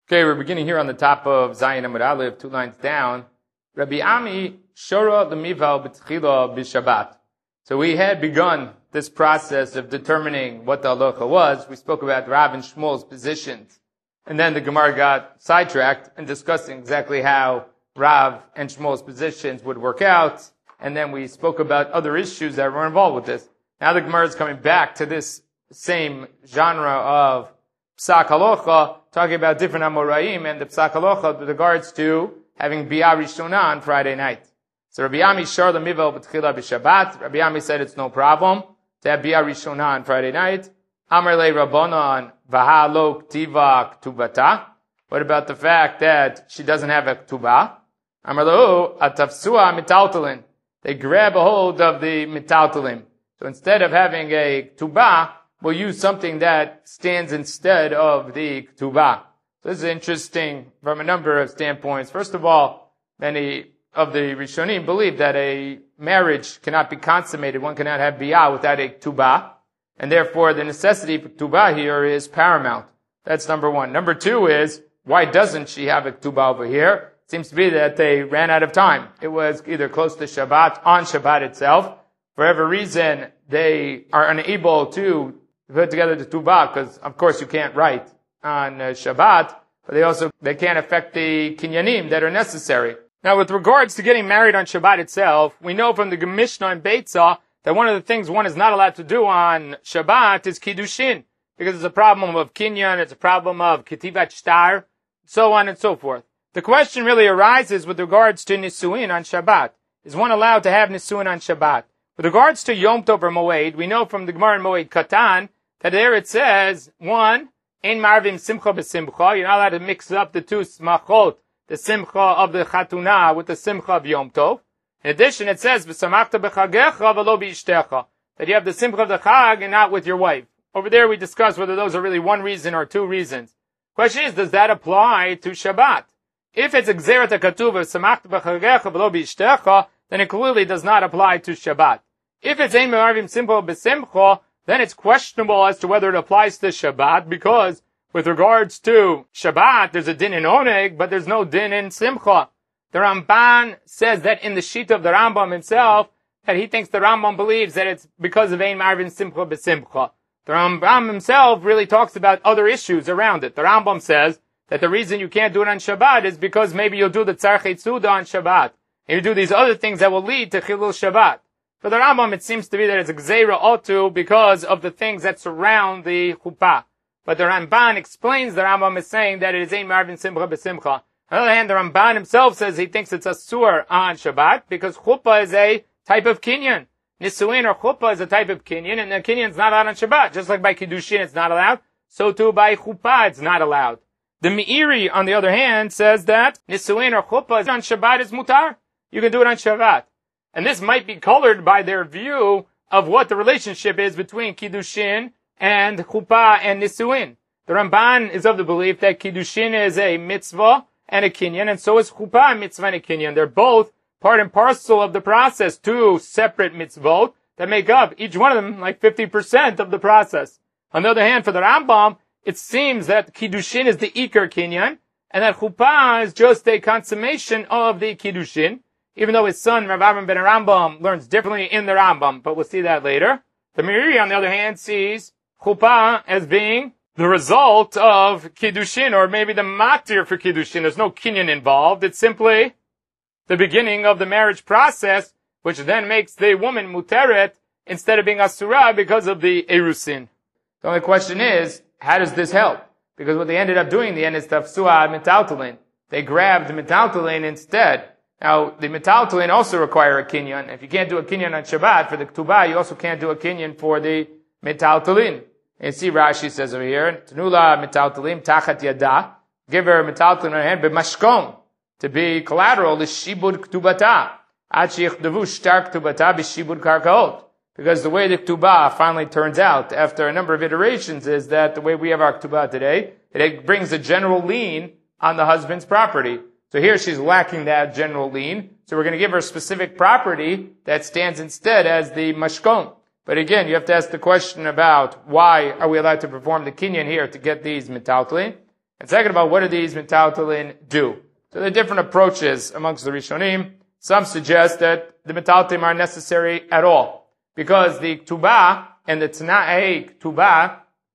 Okay, we're beginning here on the top of Zayin Amud Aleph, 2 lines down. Rabbi Ami Shora Lemival B'Tchila B'Shabbat. So we had begun this process of determining what the halacha was. We spoke about Rav and Shmuel's positions. And then the Gemara got sidetracked in discussing exactly how Rav and Shmuel's positions would work out. And then we spoke about other issues that were involved with this. Now the Gemara is coming back to this same genre of Psak Halacha, talking about different Amoraim and the Psak Halacha with regards to having Biyah Rishonah on Friday night. So Rabbi Ami Shar Lemivel B'Tchila B'Shabbat. Rabbi Ami said it's no problem to have Biyah Rishonah on Friday night. Amar Le Rabbanon V'ha Lo K'tiva Ktubata. What about the fact that she doesn't have a Ktubah? Amar Lo Atafsua Mitaltalin. They grab a hold of the Mitaltalim. So instead of having a Ktubah, we'll use something that stands instead of the Ktubah. So this is interesting from a number of standpoints. First of all, many of the Rishonim believe that a marriage cannot be consummated. One cannot have Biyah without a Ktubah. And therefore, the necessity for Ktubah here is paramount. That's number one. Number two is, why doesn't she have a Ktubah over here? It seems to be that they ran out of time. It was either close to Shabbat, on Shabbat itself. For whatever reason, they are unable to put together the Ktubah, because of course you can't write on Shabbat, but they can't affect the kinyanim that are necessary. Now with regards to getting married on Shabbat itself, we know from the Mishnah and Beitzah that one of the things one is not allowed to do on Shabbat is Kiddushin, because it's a problem of kinyan, it's a problem of Ketivat Shtar, so on and so forth. The question really arises with regards to Nisuin on Shabbat. Is one allowed to have Nisuin on Shabbat? With regards to Yom Tov or Moed, we know from the Gemara in Moed Katan that there it says, one, Ein Marvim Simcha B'Simcha, you're not allowed to mix up the two Smachot, the Simcha of the Chatunah with the Simcha of Yom Tov. In addition, it says, V'samachta b'chagecha v'lo b'ishtecha, that you have the Simcha of the Chag and not with your wife. Over there we discussed whether those are really one reason or two reasons. Question is, does that apply to Shabbat? If it's Gzeirat HaKatuv, V'samachta b'chagecha v'lo b'ishtecha, then it clearly does not apply to Shabbat. If it's Ein Marvim Simcha B'Simcha, then it's questionable as to whether it applies to Shabbat, because with regards to Shabbat, there's a din in Oneg, but there's no din in Simcha. The Ramban says that in the sheet of the Rambam himself, that he thinks the Rambam believes that it's because of Ein Marvin Simcha B'Simcha. The Rambam himself really talks about other issues around it. The Rambam says that the reason you can't do it on Shabbat is because maybe you'll do the Tzarchei Tzuda on Shabbat. And you do these other things that will lead to Chilul Shabbat. For the Rambam, it seems to be that it's a Gzeira Otu because of the things that surround the Chuppah. But the Ramban explains the Rambam is saying that it is Ein Marvin Simcha B'Simcha. On the other hand, the Ramban himself says he thinks it's Asur on Shabbat because Chuppah is a type of Kinyan. Nisuin or Chuppah is a type of Kinyan, and the Kinyan is not allowed on Shabbat. Just like by Kiddushin it's not allowed, so too by Chuppah it's not allowed. The Meiri, on the other hand, says that Nisuin or Chuppah on Shabbat is Mutar. You can do it on Shabbat. And this might be colored by their view of what the relationship is between Kiddushin and Chuppah and Nisuin. The Ramban is of the belief that Kiddushin is a mitzvah and a kinyan, and so is Chuppah a mitzvah and a kinyan. They're both part and parcel of the process, two separate mitzvot that make up, each one of them, like 50% of the process. On the other hand, for the Rambam, it seems that Kiddushin is the Iker kinyan, and that Chuppah is just a consummation of the Kiddushin, even though his son, Rav Avram ben Rambam, learns differently in the Rambam, but we'll see that later. The Meiri, on the other hand, sees Chuppah as being the result of Kiddushin, or maybe the matir for Kiddushin. There's no kinyan involved. It's simply the beginning of the marriage process, which then makes the woman muteret instead of being asura because of the erusin. The only question is, how does this help? Because what they ended up doing in the end is tafsua metaltalin. They grabbed metaltalin instead. Now, the metaltalin also require a kinyan. If you can't do a kinyan on Shabbat for the Ktubah, you also can't do a kinyan for the metaltalin. You see Rashi says over here, Tanula metaltalin tachat yada, give her metaltalin on her hand, but mashkom, to be collateral, is shibud ktubata. Ad sheichdavu shtar ktubata b'shibud karkaot. Because the way the Ktubah finally turns out, after a number of iterations, is that the way we have our Ktubah today, it brings a general lien on the husband's property. So here she's lacking that general lien. So we're going to give her specific property that stands instead as the mashkom. But again, you have to ask the question about why are we allowed to perform the kinyan here to get these metaltalin. And second of all, what do these metaltalin do? So there are different approaches amongst the Rishonim. Some suggest that the metaltalim are necessary at all, because the ktubah and the t'na'ei ktubah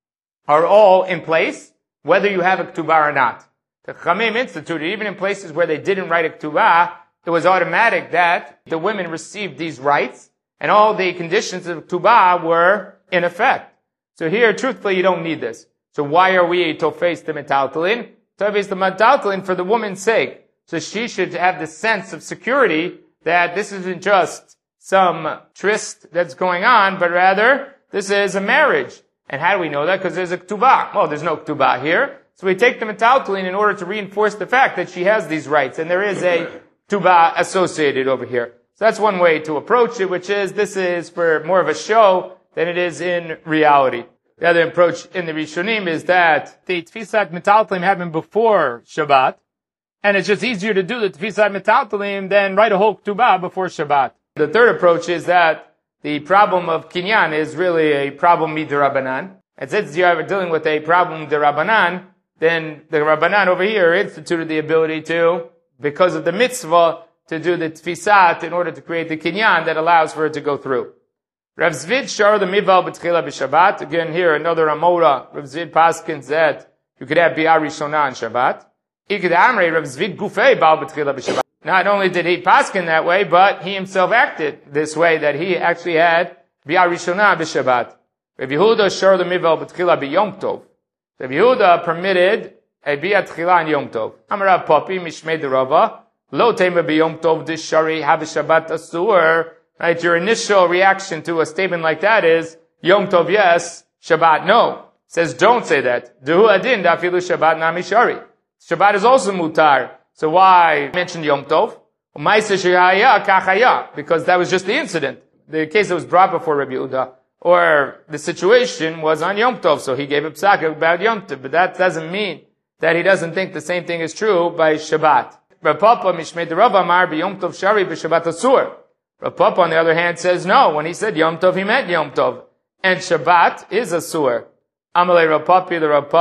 are all in place, whether you have a ktubah or not. The Chachamim instituted, even in places where they didn't write a ktubah, it was automatic that the women received these rights, and all the conditions of ktubah were in effect. So here, truthfully, you don't need this. So why are we tofes the metaltalin? Tofes the metaltalin for the woman's sake. So she should have the sense of security that this isn't just some tryst that's going on, but rather this is a marriage. And how do we know that? Because there's a ktubah. Well, there's no ktubah here. So we take the metaltalin in order to reinforce the fact that she has these rights, and there is a ktubah associated over here. So that's one way to approach it, which is this is for more of a show than it is in reality. The other approach in the Rishonim is that the tfisat metaltalim happened before Shabbat, and it's just easier to do the tfisat metaltalim than write a whole ktubah before Shabbat. The third approach is that the problem of kinyan is really a problem mid'Rabbanan. And since you are dealing with a problem d'Rabbanan, then the Rabbanan over here instituted the ability to, because of the mitzvah, to do the tfisat in order to create the kinyan that allows for it to go through. Rav Zvid shar the mival b'tchila b'Shabbat. Again, here another Amora. Rav Zvid paskins that you could have bi'ah rishona on Shabbat. Iked amrei Rav Zvid gufei bal b'tchila b'Shabbat. Not only did he paskin that way, but he himself acted this way, that he actually had bi'ah rishona b'Shabbat. Rav Yehuda shar the mival b'tchila b'Yom Tov. Rav Yehuda permitted a bi'ah tchila on Yom Tov. Amar Papi mishmei derava lo tema b'Yom Tov dishari haB'Shabbat asur. Right, your initial reaction to a statement like that is, Yom Tov yes, Shabbat no. It says don't say that. Dehu adin dafilu Shabbat nami shari. Shabbat is also mutar. So why mention Yom Tov? Because that was just the incident. The case that was brought before Rabbi Yehuda. Or the situation was on Yom Tov, so he gave a psak about Yom Tov. But that doesn't mean that he doesn't think the same thing is true by Shabbat. Rav Papa mishmei derava amar b'Yom Tov shari b'Shabbat asur. Rav Papa, on the other hand, says no. When he said Yom Tov, he meant Yom Tov. And Shabbat is a sur. Amalei Rav Papa, the Rav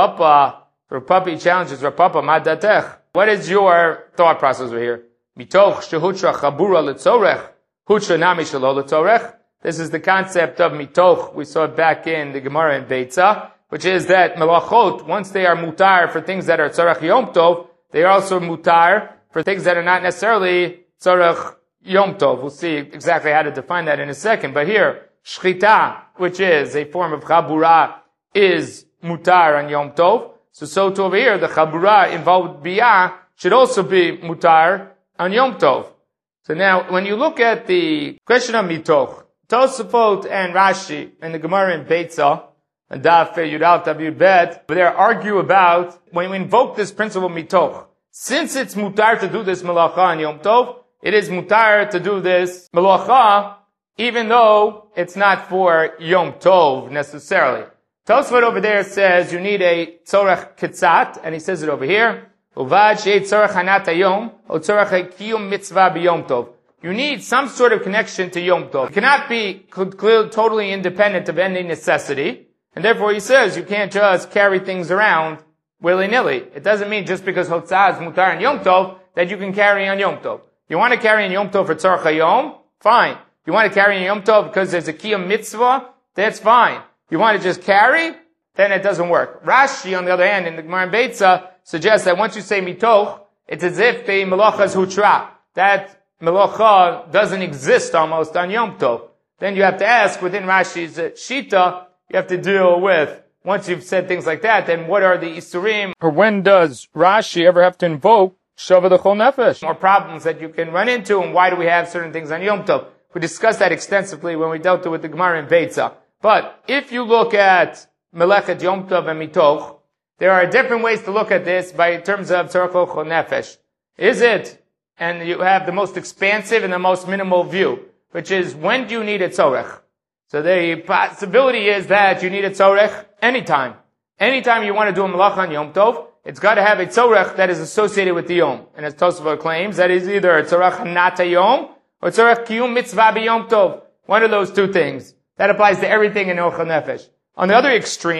Papa challenges Rav Papa, Madatech. What is your thought process over here? Mitoch shehutra chabura letzorech, hutra nami shelo letzorech. This is the concept of mitoch. We saw it back in the Gemara in Beitza, which is that melachot, once they are mutar for things that are tzorech Yom Tov, they are also mutar for things that are not necessarily tzorech Yom Tov. We'll see exactly how to define that in a second. But here, shchita, which is a form of chabura, is mutar on Yom Tov. So to over here, the chabura involved biyah should also be mutar on Yom Tov. So now, when you look at the question of mitoch, Tosafot and Rashi in the Gemara in Beitza, and Daf Yudal Tav Yud Bet, they argue about when we invoke this principle mitoch. Since it's mutar to do this melacha on Yom Tov, it is mutar to do this melacha, even though it's not for Yom Tov necessarily. Tosfot over there says you need a tzorech ketzat, and he says it over here. Uvad she'et tzorech hanat hayom, or tzorech kiyum mitzvah b'Yom Tov. You need some sort of connection to Yom Tov. It cannot be totally independent of any necessity, and therefore he says you can't just carry things around willy-nilly. It doesn't mean just because hotzah is mutar on Yom Tov that you can carry on Yom Tov. You want to carry in Yom Tov for Tzorech HaYom? Fine. You want to carry in Yom Tov because there's a Kiyum Mitzvah? That's fine. You want to just carry? Then it doesn't work. Rashi, on the other hand, in the Gemara in Beitza, suggests that once you say Mitoch, it's as if the Melacha is Hutra. That Melacha doesn't exist almost on Yom Tov. Then you have to ask, within Rashi's Shita, you have to deal with, once you've said things like that, then what are the Isurim? Or when does Rashi ever have to invoke Shava the Chol Nefesh? More problems that you can run into, and why do we have certain things on Yom Tov? We discussed that extensively when we dealt with the Gemara in Beitza. But if you look at Melechet Yom Tov and Mitoch, there are different ways to look at this by terms of Tzorech Chol Nefesh. Is it, and you have the most expansive and the most minimal view, which is when do you need a tzorech? So the possibility is that you need a tzorech anytime. Anytime you want to do a malach on Yom Tov, it's got to have a tzorech that is associated with the Yom. And as Tosafot claims, that is either a tzorech hanat hayom or tzorech kiyum mitzvah b'Yom Tov. One of those two things. That applies to everything in Orcha Nefesh. On the other extreme,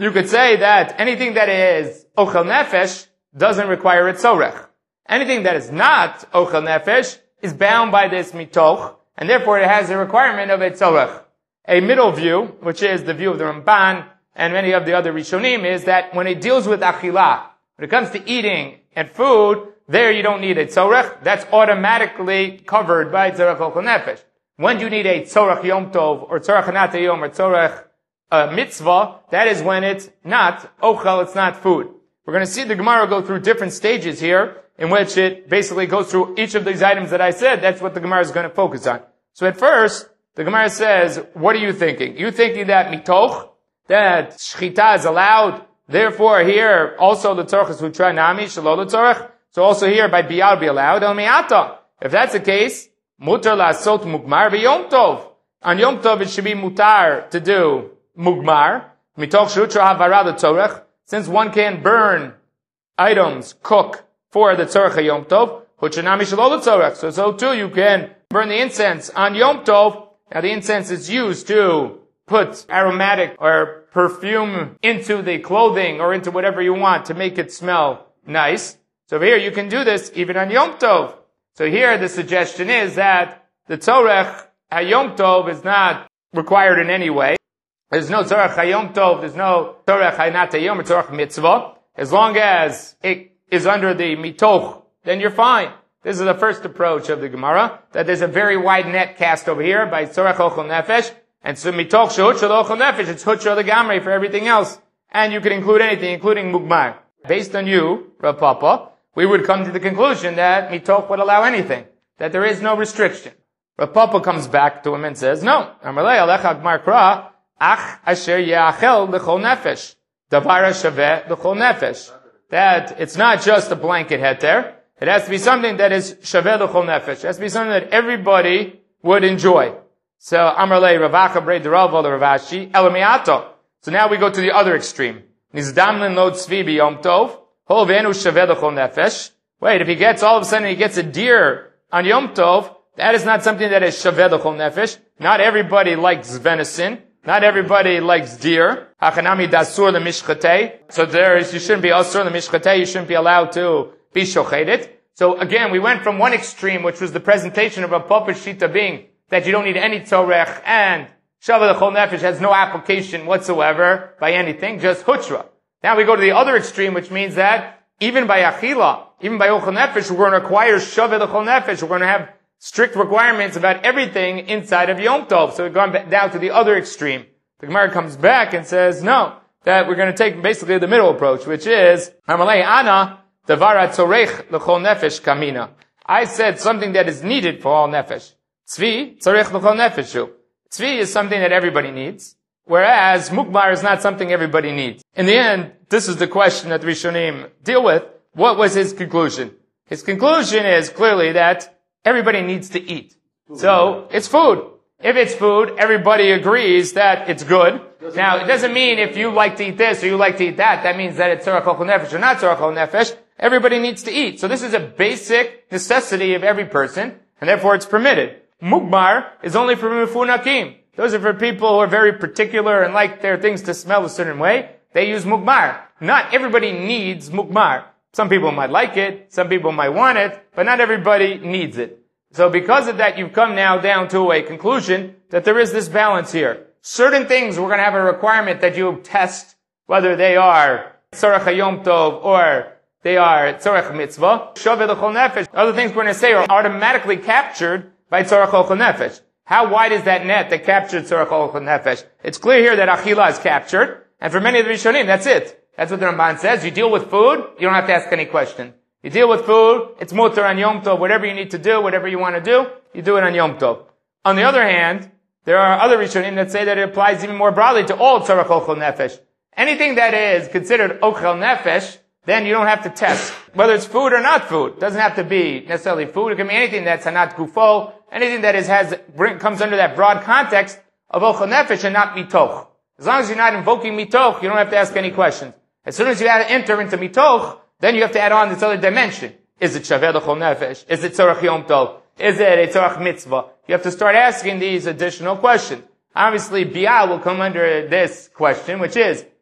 you could say that anything that is ochel nefesh doesn't require a tzorech. Anything that is not ochel nefesh is bound by this mitoch, and therefore it has a requirement of a tzorech. A middle view, which is the view of the Ramban and many of the other Rishonim, is that when it deals with achilah, when it comes to eating and food, there you don't need a tzorech. That's automatically covered by tzorech ochel nefesh. When do you need a tzorech yom tov, or tzorech hanat yom, or tzorech mitzvah? That is when it's not ochel, it's not food. We're going to see the Gemara go through different stages here, in which it basically goes through each of these items that I said. That's what the Gemara is going to focus on. So at first, the Gemara says, what are you thinking? You thinking that mitoch, that shchita is allowed, therefore here also the tzorech is hutra nami, shelo the tzorech, so also here by bial be allowed, el mi'ata. If that's the case, mutar la'asot mugmar b'yom tov. On yom tov it should be mutar to do mugmar, mitoch shutra havara the tzorech, since one can burn items, cook, for the tzorech yom tov, hutra nami shelo the tzorech. So too you can burn the incense on yom tov. Now the incense is used to put aromatic or perfume into the clothing or into whatever you want to make it smell nice. So here you can do this even on Yom Tov. So here the suggestion is that the tzorech HaYom Tov is not required in any way. There's no tzorech HaYom Tov, there's no tzorech HaNat HaYom or tzorech mitzvah. As long as it is under the mitoch, then you're fine. This is the first approach of the Gemara, that there's a very wide net cast over here by tzorech ochel nefesh, and so mitoch shehutra ochel nefesh, it's hutra legamrei for everything else. And you can include anything, including mugmar. Based on you, Rav Papa, we would come to the conclusion that mitoch would allow anything, that there is no restriction. Rav Papa comes back to him and says, no, Amalei alecha gmar kra, ach asher ye'achel l'chol nefesh, davar shaveh l'chol nefesh. That it's not just a blanket heter, it has to be something that is shaveh l'chol nefesh. It has to be something that everybody would enjoy. So, Amar lei Ravacha brei d'Rava l'Ravashi elamiato. So now we go to the other extreme. Nizdamlin lo tzvi b'yom tov, hol v'enu shaveh l'chol nefesh. Wait, if he gets, all of a sudden he gets a deer on Yom Tov, that is not something that is shaveh l'chol nefesh. Not everybody likes venison. Not everybody likes deer. Hachanami dasur l'mishchatei. So you shouldn't be asur l'mishchatei, you shouldn't be allowed to be shochedet. So again, we went from one extreme, which was the presentation of a Papa Shita being that you don't need any tzorech, and shaveh l'chol nefesh has no application whatsoever by anything, just hutra. Now we go to the other extreme, which means that even by achila, even by ochel nefesh, we're going to require shaveh l'chol nefesh. We're going to have strict requirements about everything inside of Yom Tov. So we've gone down to the other extreme. The Gemara comes back and says, no, that we're going to take basically the middle approach, which is, Amalei ana, Davara tzorech l'chol nefesh kamina. I said something that is needed for all nefesh. Tzvi tzorech l'chol nefeshu. Tzvi is something that everybody needs, whereas mukbar is not something everybody needs. In the end, this is the question that Rishonim deal with. What was his conclusion? His conclusion is clearly that everybody needs to eat. So, it's food. If it's food, everybody agrees that it's good. Now, it doesn't mean if you like to eat this or you like to eat that, that means that it's tzorech ochel nefesh or not tzorech ochel nefesh. Everybody needs to eat. So this is a basic necessity of every person, and therefore it's permitted. Mugmar is only for mefunakim. Those are for people who are very particular and like their things to smell a certain way. They use mugmar. Not everybody needs mugmar. Some people might like it, some people might want it, but not everybody needs it. So because of that, you've come now down to a conclusion that there is this balance here. Certain things we're going to have a requirement that you test whether they are tzorech hayom tov or they are tzorech mitzvah. Shaveh l'chol nefesh. Other things we're going to say are automatically captured by tzorech ochel nefesh. How wide is that net that captured tzorech ochel nefesh? It's clear here that achila is captured, and for many of the Rishonim, that's it. That's what the Ramban says. You deal with food, you don't have to ask any question. You deal with food, it's mutar on Yom Tov. Whatever you need to do, whatever you want to do, you do it on Yom Tov. On the other hand, there are other Rishonim that say that it applies even more broadly to all tzorech ochel nefesh. Anything that is considered ochel nefesh, then you don't have to test. Whether it's food or not food. It doesn't have to be necessarily food. It can be anything that's hanat gufo, anything that comes under that broad context of ochel nefesh and not mitoch. As long as you're not invoking mitoch, you don't have to ask any questions. As soon as you enter into mitoch, then you have to add on this other dimension. Is it shaveh l'chol nefesh? Is it tzorech yom tov? Is it a tzorech mitzvah? You have to start asking these additional questions. Obviously, bial will come under this question, which is,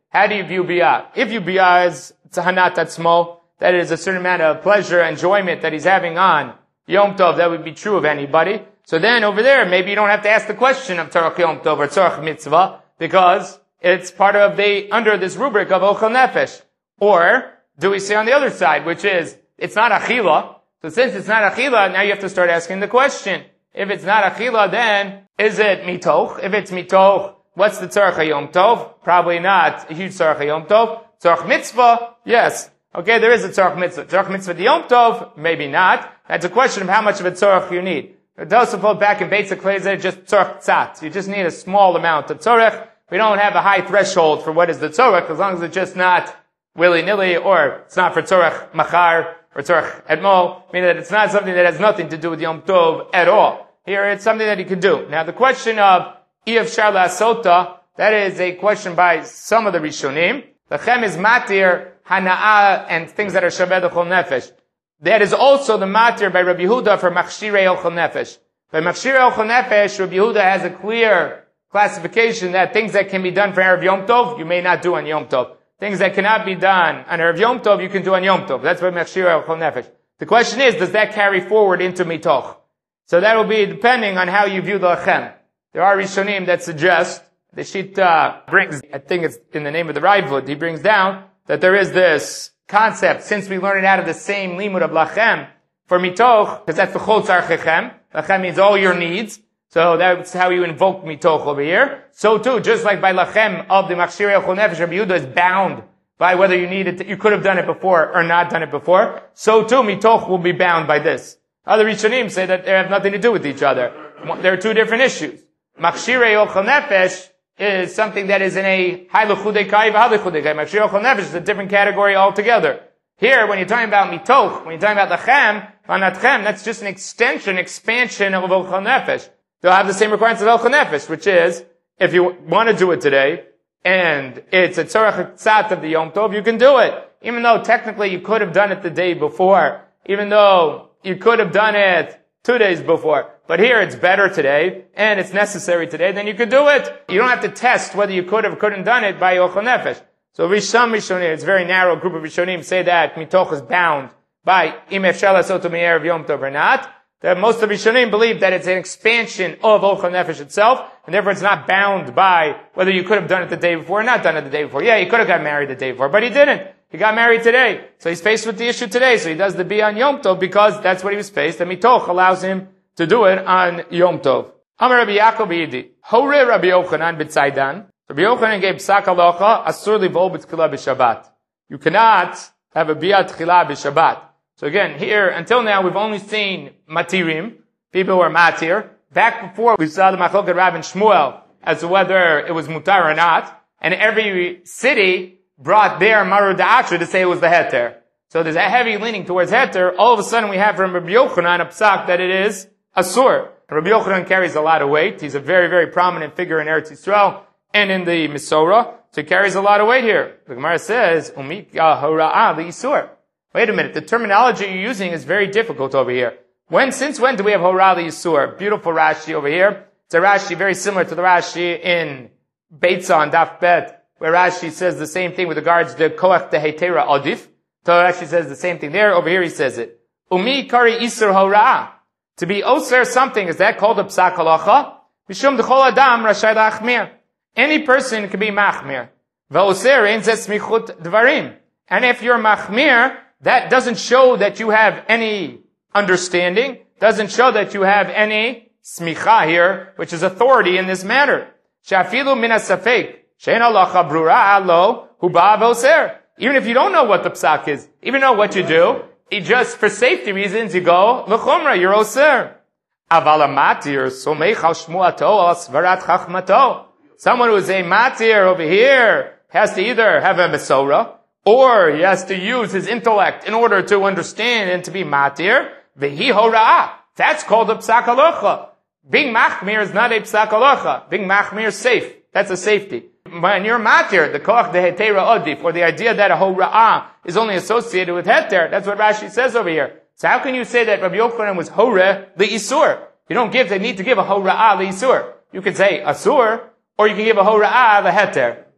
how do you view biyah? If you biyah as tzahanat atzmo, that is a certain amount of pleasure, enjoyment that he's having on Yom Tov, that would be true of anybody. So then over there, maybe you don't have to ask the question of Tzarech Yom Tov or Tzarech Mitzvah, because it's part of under this rubric of Ochel Nefesh. Or, do we say on the other side, which is, it's not Achila. So since it's not Achila, now you have to start asking the question. If it's not Achila, then, is it Mitoch? If it's Mitoch, what's the Tzarech Yom Tov? Probably not a huge Tzarech Yom Tov. Tzarech Mitzvah? Yes. Okay, there is a Tzarech Mitzvah. Tzarech Mitzvah the Yom Tov? Maybe not. That's a question of how much of a Tzarech you need. Tosafot back in Beitz HaKlei just Tzarech Tzat. You just need a small amount of Tzarech. We don't have a high threshold for what is the Tzarech, as long as it's just not willy-nilly, or it's not for Tzarech Machar, or Tzarech Etmo, meaning that it's not something that has nothing to do with Yom Tov at all. Here it's something that you can do. Now the question of Iyaf Shar La'asota, that is a question by some of the Rishonim. Lachem is matir, hana'ah, and things that are shaveh l'chol nefesh. That is also the matir by Rabbi Yehuda for machshirei ochel nefesh. By machshirei ochel nefesh, Rabbi Yehuda has a clear classification that things that can be done for Erev Yom Tov, you may not do on Yom Tov. Things that cannot be done on Erev Yom Tov, you can do on Yom Tov. That's by machshirei ochel nefesh. The question is, does that carry forward into mitoch? So that will be depending on how you view the lachem. There are Rishonim that suggest, the Shita brings, I think it's in the name of the Raivud, he brings down that there is this concept, since we learn it out of the same limud of lachem, for mitoch, because that's the chol tzarchechem. Lachem means all your needs. So that's how you invoke mitoch over here. So too, just like by lachem of the machshirei ochel nefesh, Rabbi Yehuda is bound by whether you needed you could have done it before or not done it before. So too, mitoch will be bound by this. Other Rishonim say that they have nothing to do with each other. There are two different issues. Machshirei ochel nefesh is something that is in a ha'luchudei kai v'ha'luchudei kai. Machshirei ochel nefesh is a different category altogether. Here, when you're talking about mitoch, when you're talking about lachem, vanatchem, that's just an expansion of ochel nefesh. They'll have the same requirements of ochel nefesh, which is, if you want to do it today, and it's a tzarech tzat of the Yom Tov, you can do it. Even though technically you could have done it the day before, even though you could have done it 2 days before. But here it's better today, and it's necessary today, then you could do it. You don't have to test whether you could have or couldn't done it by ochel nefesh. So some Rishonim, it's a very narrow group of Rishonim, say that mitoch is bound by im efshar la'asot me'erev Yom Tov or not. That most of the Rishonim believe that it's an expansion of ochel nefesh itself, and therefore it's not bound by whether you could have done it the day before or not done it the day before. Yeah, he could have got married the day before, but he didn't. He got married today. So he's faced with the issue today, so he does the Biyah on Yom Tov because that's what he was faced, and mitoch allows him to do it on Yom Tov. Amar Rabbi Yaakov Yidi. Hore Rabbi Yochanan b'tzaidan. Rabbi Yochanan gave psak halacha, asur livol b'tchila b'shabbat. You cannot have a biyah tchila b'shabbat. So again, here, until now, we've only seen matirim, people who are matir. Back before, we saw the machloket Rav and Shmuel as to whether it was mutar or not. And every city brought their maru da'atra to say it was the heter. So there's a heavy leaning towards heter. All of a sudden we have from Rabbi Yochanan a psak that it is asur. Rabbi Yochanan carries a lot of weight. He's a very, very prominent figure in Eretz Yisrael and in the Misorah. So he carries a lot of weight here. The Gemara says, Umika hora'a li'isur. Wait a minute, the terminology you're using is very difficult over here. Since when do we have hora'a li'isur? Beautiful Rashi over here. It's a Rashi very similar to the Rashi in Beitza on Daf Bet, where Rashi says the same thing with regards to koach dehetera adif. So Rashi says the same thing there. Over here he says it. Umi kari isur hora'a. To be oser something, is that called a psak halacha? Mishum d'chol adam rashai la'achmir. Any person can be machmir. V'oser ein zeh smichut dvarim. And if you're machmir, that doesn't show that you have any understanding, doesn't show that you have any smicha here, which is authority in this matter. Shafilu min hasafek, she'en halacha brura lo, hu ba'a v'oser. Even if you don't know what the psak is, even know what you do, you just, for safety reasons, you go, l'chumra, you're oser. Aval matir, somech al shmuato, al svarat chachmato. Someone who is a matir over here has to either have a mesorah, or he has to use his intellect in order to understand and to be matir. Vehi hora'ah. That's called a psak halacha. Being machmir is not a psak halacha. Being machmir is safe. That's a safety. When you're matir, the koach dehetera odif, or the idea that a hora'ah is only associated with heter, that's what Rashi says over here. So how can you say that Rabbi Yochanan was hore li'isur? You don't give, they need to give a hora'ah li'isur. You could say asur, or you can give a hora'ah the heter.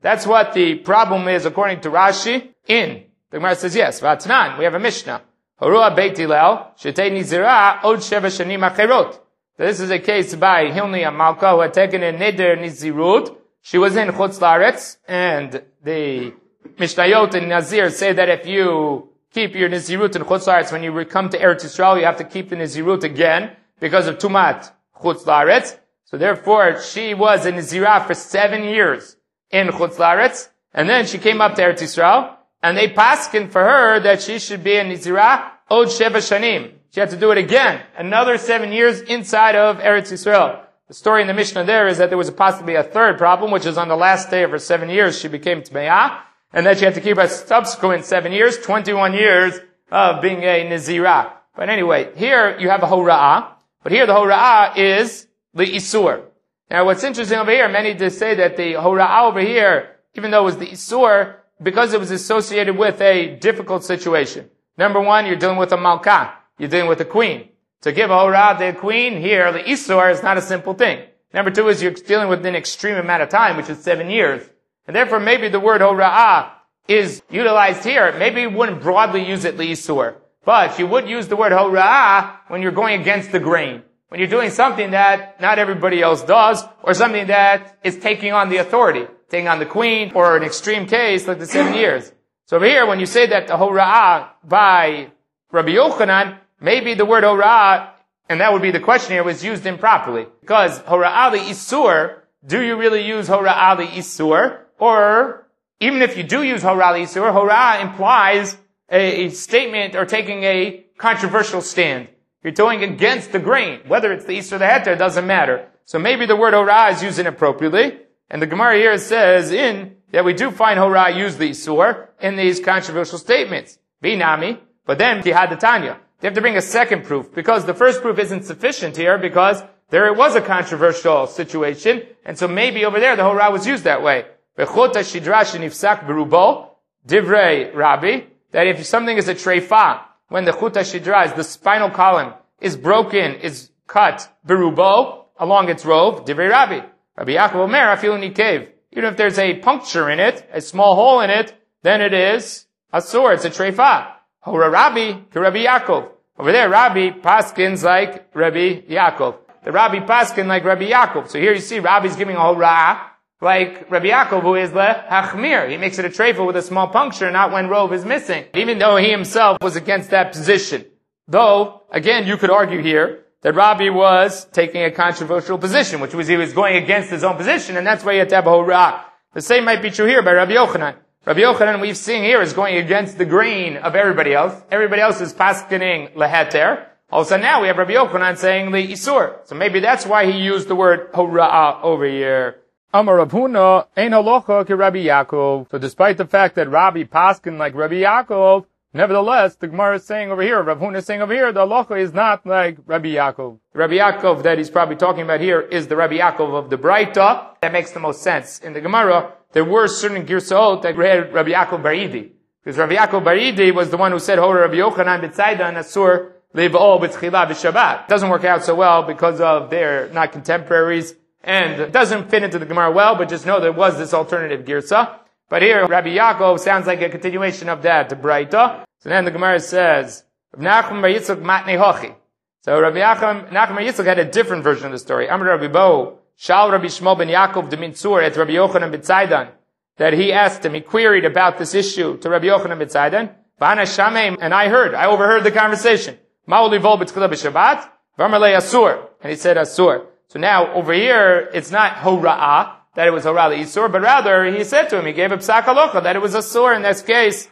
That's what the problem is according to Rashi in. The Gemara says yes, Vatnan, we have a Mishnah. Horua Beit Hillel, Shetei Nizira, Od Sheva Shanim Acherot. This is a case by Hilni Amalka, who had taken a Neder Nizirut. She was in Chutz Laaretz, and the Mishnayot and Nazir say that if you keep your Nizirut in Chutz Laaretz, when you come to Eretz Yisrael, you have to keep the Nizirut again, because of Tumat Chutz Laaretz. So therefore, she was a Nizirah for 7 years in Chutz Laaretz, and then she came up to Eretz Yisrael, and they paskin for her that she should be a Nizirah Od Sheva Shanim. She had to do it again, another 7 years inside of Eretz Yisrael. The story in the Mishnah there is that there was possibly a third problem, which is on the last day of her 7 years, she became Tmeah, and then she had to keep a subsequent 7 years, 21 years of being a Nizirah. But anyway, here you have a Hora'ah, but here the Hora'ah is the Isur. Now what's interesting over here, many say that the Hora'ah over here, even though it was the Isur, because it was associated with a difficult situation. Number one, you're dealing with a Malkah. You're dealing with a queen. To give a Hora'ah to the queen here, the Isur, is not a simple thing. Number two is you're dealing with an extreme amount of time, which is 7 years. And therefore maybe the word Hora'ah is utilized here. Maybe you wouldn't broadly use it, Isur. But you would use the word Hora'ah when you're going against the grain. When you're doing something that not everybody else does, or something that is taking on the authority, taking on the queen, or an extreme case like the 7 years. So over here, when you say that the Hora'ah by Rabbi Yochanan, maybe the word Hora'ah, and that would be the question here, was used improperly. Because Hora'ah Isur, do you really use Hora'ah Isur? Or, even if you do use Hora'ah Isur, Hora'ah implies a statement or taking a controversial stand. You're going against the grain. Whether it's the Isur or the Heter, it doesn't matter. So maybe the word Hora'ah is used inappropriately. And the Gemara here says that we do find Hora'ah use the Isur in these controversial statements. Binami. But then, Tihad Tanya. They have to bring a second proof, because the first proof isn't sufficient here, because there was a controversial situation, and so maybe over there the Hora'ah was used that way. Bechota shidrash nifsak berubo, divrei Rabbi, that if something is a treifa, when the chuta shidra, the spinal column, is broken, is cut, berubo, along its rove, divrei Rabbi. Rabbi Yaakov Omer, afilu nikev. Even if there's a puncture in it, a small hole in it, then it is a sword, it's a treifa. Hora Rabbi to Rabbi Yaakov. Over there, Rabbi paskins like Rabbi Yaakov. The Rabbi paskin like Rabbi Yaakov. So here you see Rabbi's giving a Hora'ah like Rabbi Yaakov, who is the Hachmir. He makes it a treifa with a small puncture, not when rove is missing. Even though he himself was against that position. Though, again, you could argue here that Rabbi was taking a controversial position, which was he was going against his own position, and that's why he had to have a Hora'ah. The same might be true here by Rabbi Yochanan. Rabbi Yochanan, we've seen here, is going against the grain of everybody else. Everybody else is paskening leheter. Also now we have Rabbi Yochanan saying the isur. So maybe that's why he used the word hora'ah over here. Amar Rav Huna, ein halacha ke Rabbi Yaakov. So despite the fact that Rabbi paskin like Rabbi Yaakov, nevertheless, the Gemara is saying over here, Rav Huna is saying over here, the halacha is not like Rabbi Yaakov. Rabbi Yaakov that he's probably talking about here is the Rabbi Yaakov of the Braita. That makes the most sense. In the Gemara, there were certain girsaot that had Rabbi Yaakov Baridi. Because Rabbi Yaakov Baridi was the one who said, Hora Rabbi Yochanan b'tzaidan asur liv'ol b'tchila b'shabbat. It doesn't work out so well because of they're not contemporaries, and it doesn't fit into the Gemara well, but just know there was this alternative girsa. But here, Rabbi Yaakov sounds like a continuation of that, the Braita. So then the Gemara says, Nachman bar Yitzchak matnei hochi. So Nachman bar Yitzchak had a different version of the story. Amar Rabbi Bo, Shal Rabbi Shmuel ben Yaakov de Mintzur et Rabbi Yochanan b'tzaidan, that he asked him, he queried about this issue to Rabbi Yochanan b'tzaidan. V'ana shameim, and I overheard the conversation. Ma'u livol b'tchila b'shabbat, v'amar le asur, and he said asur. So now over here, it's not hora'ah, that it was hora'ah isur, but rather he said to him, he gave a psak halacha that it was asur in this case.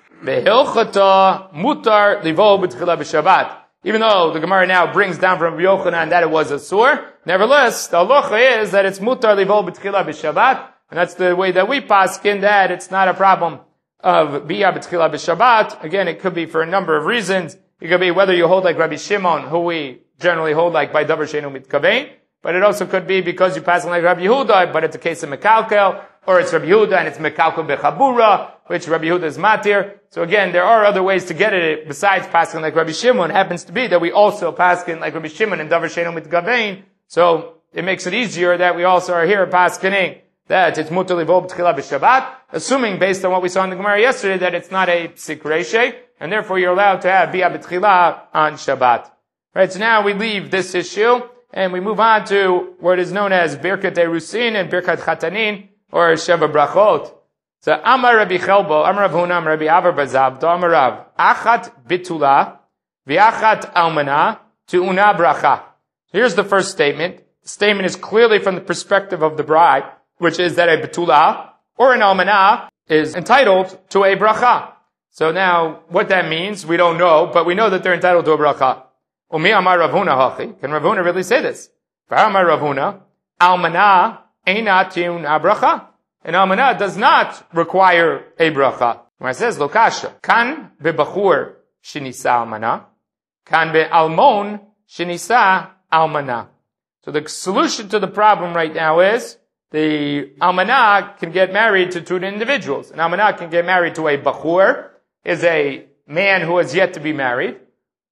Behilchata mutar livol b'tchila b'shabbat. Even though the Gemara now brings down from Rabbi Yochanan that it was asur, nevertheless, the halacha is that it's mutar livol b'tchila b'shabbat, and that's the way that we paskin that it's not a problem of biyah b'tchila b'shabbat. Again, it could be for a number of reasons. It could be whether you hold like Rabbi Shimon, who we generally hold like by davar sheinu mitkavein, but it also could be because you pass like Rabbi Yehuda, but it's a case of mekalkel, or it's Rabbi Yehuda and it's mekalkel bechabura, which Rabbi Yehuda is matir. So again, there are other ways to get it besides paskin like Rabbi Shimon. It happens to be that we also paskin like Rabbi Shimon and davar sheinu mitkavein. So it makes it easier that we also are here paskining that it's mutar livol b'tchila b'Shabbat, assuming based on what we saw in the Gemara yesterday that it's not a psik reshe, and therefore you're allowed to have bia b'tchila on Shabbat. Right, so now we leave this issue, and we move on to what is known as Birkat Erusin and Birkat Chatanin, or Sheva Brachot. So, Amar Rabbi Chelbo, Amar Rav Huna, Amar Rabbi Avar Bazab, Amar Rav, Achat Bitula, V'achat Almana, Tu'una Bracha. Here's the first statement. The statement is clearly from the perspective of the bride, which is that a Bitula, or an Almana, is entitled to a Bracha. So now, what that means, we don't know, but we know that they're entitled to a Bracha. Umi Amar Rav Huna hachi. Can Rav Huna really say this? Amar Rav Huna, Almana eina tiuna bracha. An almana does not require a bracha. When it says lokasha, kan bebachur shenisa almana, kan be'almon shenisa almana. So the solution to the problem right now is the almana can get married to two individuals. An almana can get married to a bachur, is a man who has yet to be married,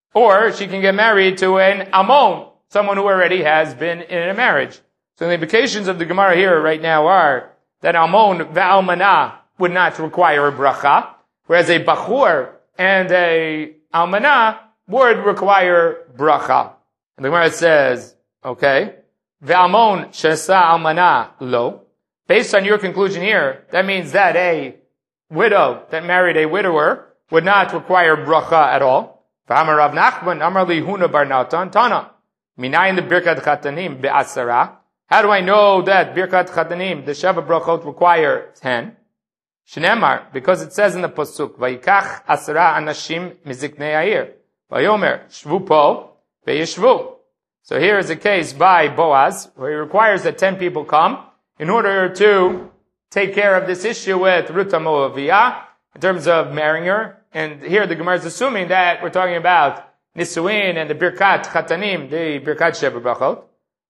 or she can get married to an almon, someone who already has been in a marriage. So the implications of the Gemara here right now are that almon ve'almana would not require a bracha, whereas a bachur and a almana would require bracha. And the Gemara says, okay, ve'almon shesa almana lo. Based on your conclusion here, that means that a widow that married a widower would not require bracha at all. V'amar Rav Nachman, Amar li Huna bar Natan, Tana. Minayin the Birkat Chatanim be'asara. How do I know that Birkat Chatanim, the Sheva Brachot, require 10? Shneimar, because it says in the Pasuk, Vayikach asara anashim miziknei ha'ir. Vayomer, shvu po, ve'yeshvu. So here is a case by Boaz, where he requires that 10 people come in order to take care of this issue with Ruth HaMoaviyah, in terms of marrying her. And here the Gemara is assuming that we're talking about Nisuin and the Birkat Chatanim, the Birkat Sheva Brachot.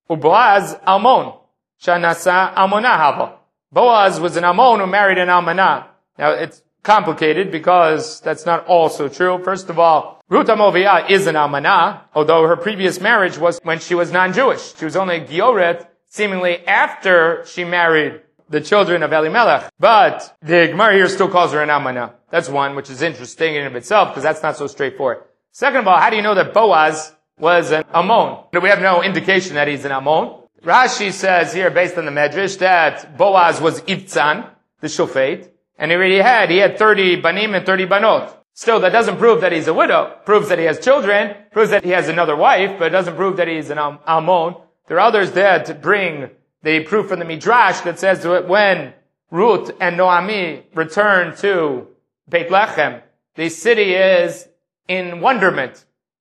Boaz Almon, Shanasa Almona Hava. Boaz was an Almon who married an Almana. Now it's complicated because that's not also true. First of all, Ruth HaMoaviyah is an Almana, although her previous marriage was when she was non-Jewish. She was only a Gioret, seemingly after she married the children of Elimelech. But the Gemara here still calls her an Almana. That's one, which is interesting in and of itself, because that's not so straightforward. Second of all, how do you know that Boaz was an Ammon? We have no indication that he's an Ammon. Rashi says here, based on the Medrash, that Boaz was Ivtzan, the Shofet, and he had 30 Banim and 30 Banot. Still, that doesn't prove that he's a widow. Proves that he has children, proves that he has another wife, but it doesn't prove that he's an Ammon. There are others that bring the proof from the Midrash that says that when Ruth and Noami returned to Beit Lechem, the city is in wonderment,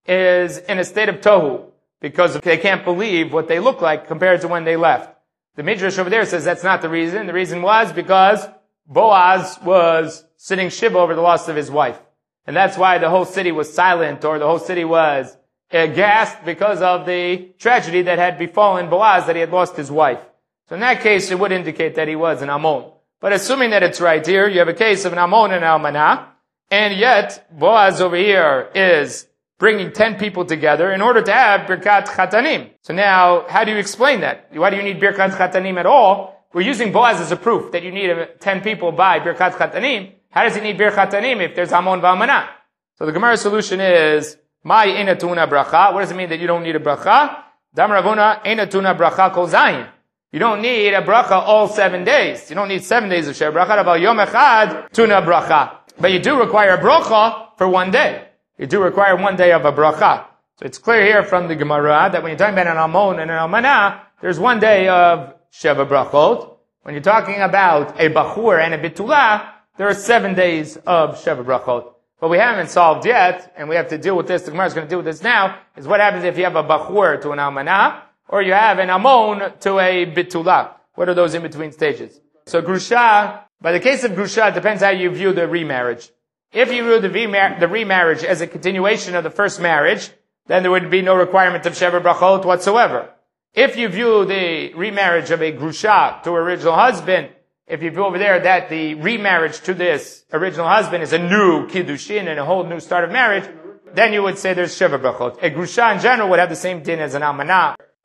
is in a state of tohu, because they can't believe what they look like compared to when they left. The Midrash over there says that's not the reason. The reason was because Boaz was sitting shiva over the loss of his wife. And that's why the whole city was silent, or the whole city was aghast because of the tragedy that had befallen Boaz, that he had lost his wife. So in that case, it would indicate that he was an Ammon. But assuming that it's right here, you have a case of an Ammon and an Almanah, and yet Boaz over here is bringing 10 people together in order to have Birkat Chatanim. So now, how do you explain that? Why do you need Birkat Chatanim at all? We're using Boaz as a proof that you need 10 people by Birkat Chatanim. How does he need Birkat Chatanim if there's Ammon v'Almanah? So the Gemara solution is, Mai ena tuna bracha. What does it mean that you don't need a bracha? Dam Ravuna ena tuna bracha kol zayin. You don't need a bracha all 7 days. You don't need 7 days of Sheva Bracha. About Yom Echad tuna bracha. But you do require a bracha for 1 day. You do require 1 day of a bracha. So it's clear here from the Gemara that when you're talking about an Ammon and an Almanah, there's 1 day of Sheva Brachot. When you're talking about a Bachur and a Bitula, there are 7 days of Sheva Brachot. What we haven't solved yet, and we have to deal with this, the Gemara is going to deal with this now, is what happens if you have a Bachur to an Almanah, or you have an Ammon to a Bitula. What are those in-between stages? So Grusha, by the case of Grusha, it depends how you view the remarriage. If you view the remarriage as a continuation of the first marriage, then there would be no requirement of Sheva Brachot whatsoever. If you view the remarriage of a Grusha to her original husband, if you view over there that the remarriage to this original husband is a new Kiddushin and a whole new start of marriage, then you would say there's Sheva Brachot. A Grusha in general would have the same din as an Almanah.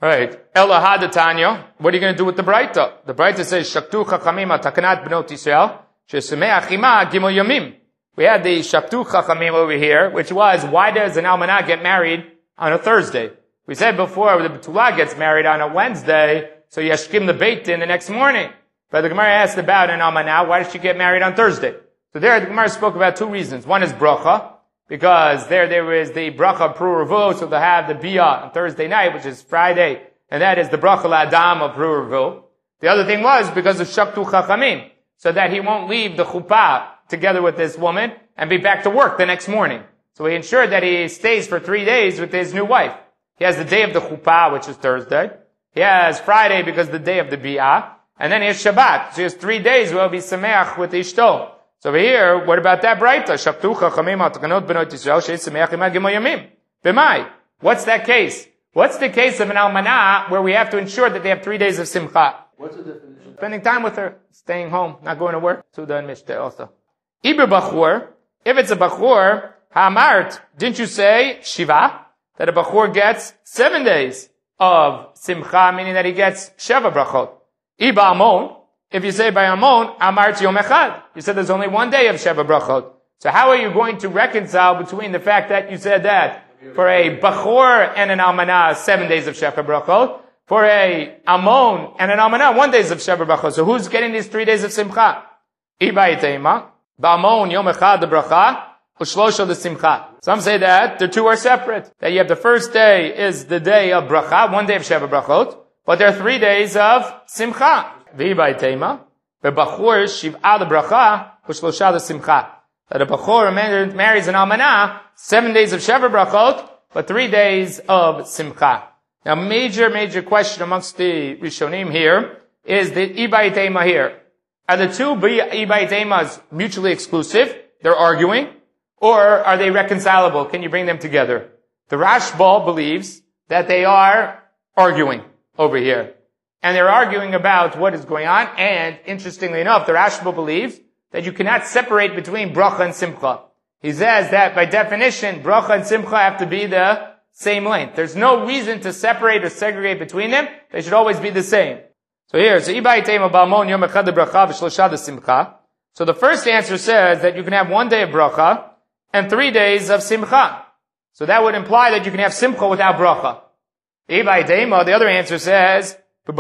Right. Ela hadatanya. What are you going to do with the Braita? The Braita says, Shaktu chachamim takanat b'not Yisrael, shesemeach ima gimel yamim. We had the Shaktu chachamim over here, which was, why does an almanah get married on a Thursday? We said before, the Betula gets married on a Wednesday, so yashkim the beit in the next morning. But the Gemara asked about an almanah, why does she get married on Thursday? So there, the Gemara spoke about two reasons. One is bracha, because there is the bracha pru'urvu, so they have the biyah on Thursday night, which is Friday, and that is the bracha la'adam of pru'urvu. The other thing was because of shaktu chachamim, so that he won't leave the chuppah together with this woman and be back to work the next morning. So he ensured that he stays for 3 days with his new wife. He has the day of the chuppah, which is Thursday. He has Friday because the day of the biyah, and then he has Shabbat. So he has 3 days where he'll be sameach with ishto. So over here, what about that Braita? Shaktu chachamim al takanot b'not Yisrael she'semeach ima gimel yamim. B'mai. What's that case? What's the case of an almanah where we have to ensure that they have 3 days of simcha? What's the definition? Spending time with her, staying home, not going to work. Suda and Mishteh also. Iber bachur, if it's a bachur, ha'amart, didn't you say shiva? That a bachur gets 7 days of simcha, meaning that he gets sheva brachot. Iba amon, if you say by amon, amart yom echad. You said there's only 1 day of sheva brachot. So how are you going to reconcile between the fact that you said that for a bachur and an almanah, 7 days of sheva brachot, for a amon and an almanah, 1 day of sheva brachot? So who's getting these 3 days of simcha? Iba itema, ba'amon yom echad the bracha, u'shlosha the simcha. Some say that the two are separate. That you have the first day is the day of bracha, 1 day of sheva brachot, but there are 3 days of simcha. V'iba itema, be'bachur shiv'a the bracha, u'shlosha the simcha. That a bachur marries an almanah, 7 days of sheva brachot, but 3 days of simcha. Now, major question amongst the Rishonim here is the iba itema here. Are the two iba itemas mutually exclusive? They're arguing. Or are they reconcilable? Can you bring them together? The Rashba believes that they are arguing over here. And they're arguing about what is going on. And interestingly enough, the Rashba believes that you cannot separate between bracha and simcha. He says that by definition, bracha and simcha have to be the same length. There's no reason to separate or segregate between them. They should always be the same. So here, so So the first answer says that you can have 1 day of bracha and 3 days of simcha. So that would imply that you can have simcha without bracha. The other answer says, the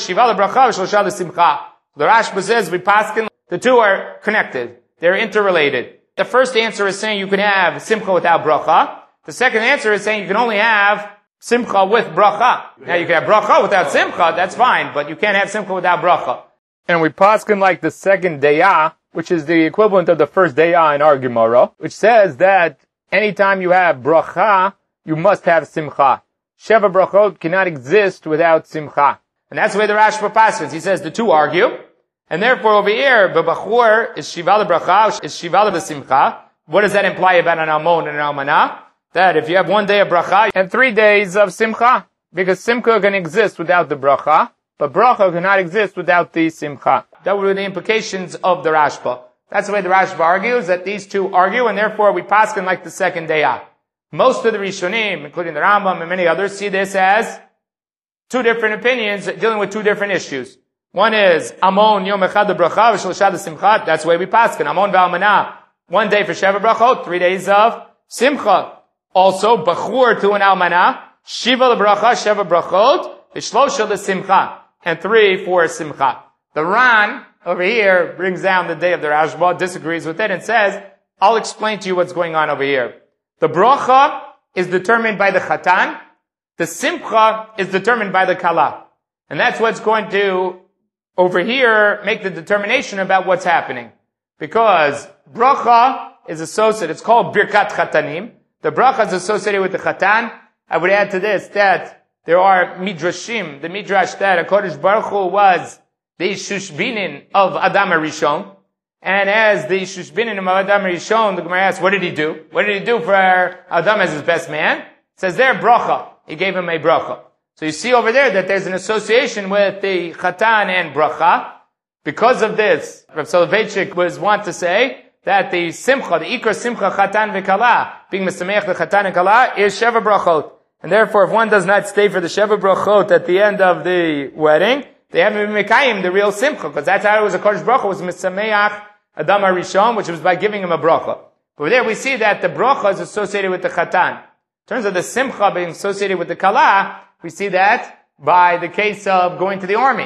Rashba says, the two are connected. They're interrelated. The first answer is saying you can have simcha without bracha. The second answer is saying you can only have simcha with bracha. Now you can have bracha without simcha, that's fine, but you can't have simcha without bracha. And we paskin like the second dayah, which is the equivalent of the first dayah in our Gemara, which says that anytime you have bracha, you must have simcha. Sheva brachot cannot exist without simcha. And that's the way the Rashba paskins. He says the two argue, and therefore over here, b'bachur is shiva l'bracha, is shiva l'simcha. What does that imply about an almon and an almanah? That if you have 1 day of bracha and 3 days of simcha, because simcha can exist without the bracha, but bracha cannot exist without the simcha. That would be the implications of the Rashba. That's the way the Rashba argues, that these two argue, and therefore we paskin like the second dayah. Most of the Rishonim, including the Rambam and many others, see this as two different opinions dealing with two different issues. One is amon yom echad bracha v'shloshah simcha. That's the way we paskin. Amon v'almanah, 1 day for sheva brachot, 3 days of simcha. Also, bachur to an almanah, shiva l'bracha, sheva brachot, v'shlosha l'simcha, and 3 for simcha. The Ran over here brings down the day of the Rashba, disagrees with it, and says, I'll explain to you what's going on over here. The bracha is determined by the chatan, the simcha is determined by the kala. And that's what's going to, over here, make the determination about what's happening. Because bracha is associated, it's called birkat chatanim. The bracha is associated with the chatan. I would add to this that there are midrashim, the midrash that HaKadosh Baruch Hu was the Shushbinin of Adam HaRishon. And as the Shushbinin of Adam HaRishon, the Gemara asks, what did he do? What did he do for Adam as his best man? It says there, bracha. He gave him a bracha. So you see over there that there's an association with the chatan and bracha. Because of this, Rav Soloveitchik want to say that the simcha, the ikra simcha chatan v'kala, being mesameach the chatan and kala, is sheva brachot. And therefore, if one does not stay for the Sheva Brachot at the end of the wedding, they haven't been mekayim the real simcha, because that's how it was a Kodesh Bracha, was Misameach Adam HaRishon, which was by giving him a bracha. Over there we see that the bracha is associated with the Chatan. In terms of the simcha being associated with the Kala, we see that by the case of going to the army.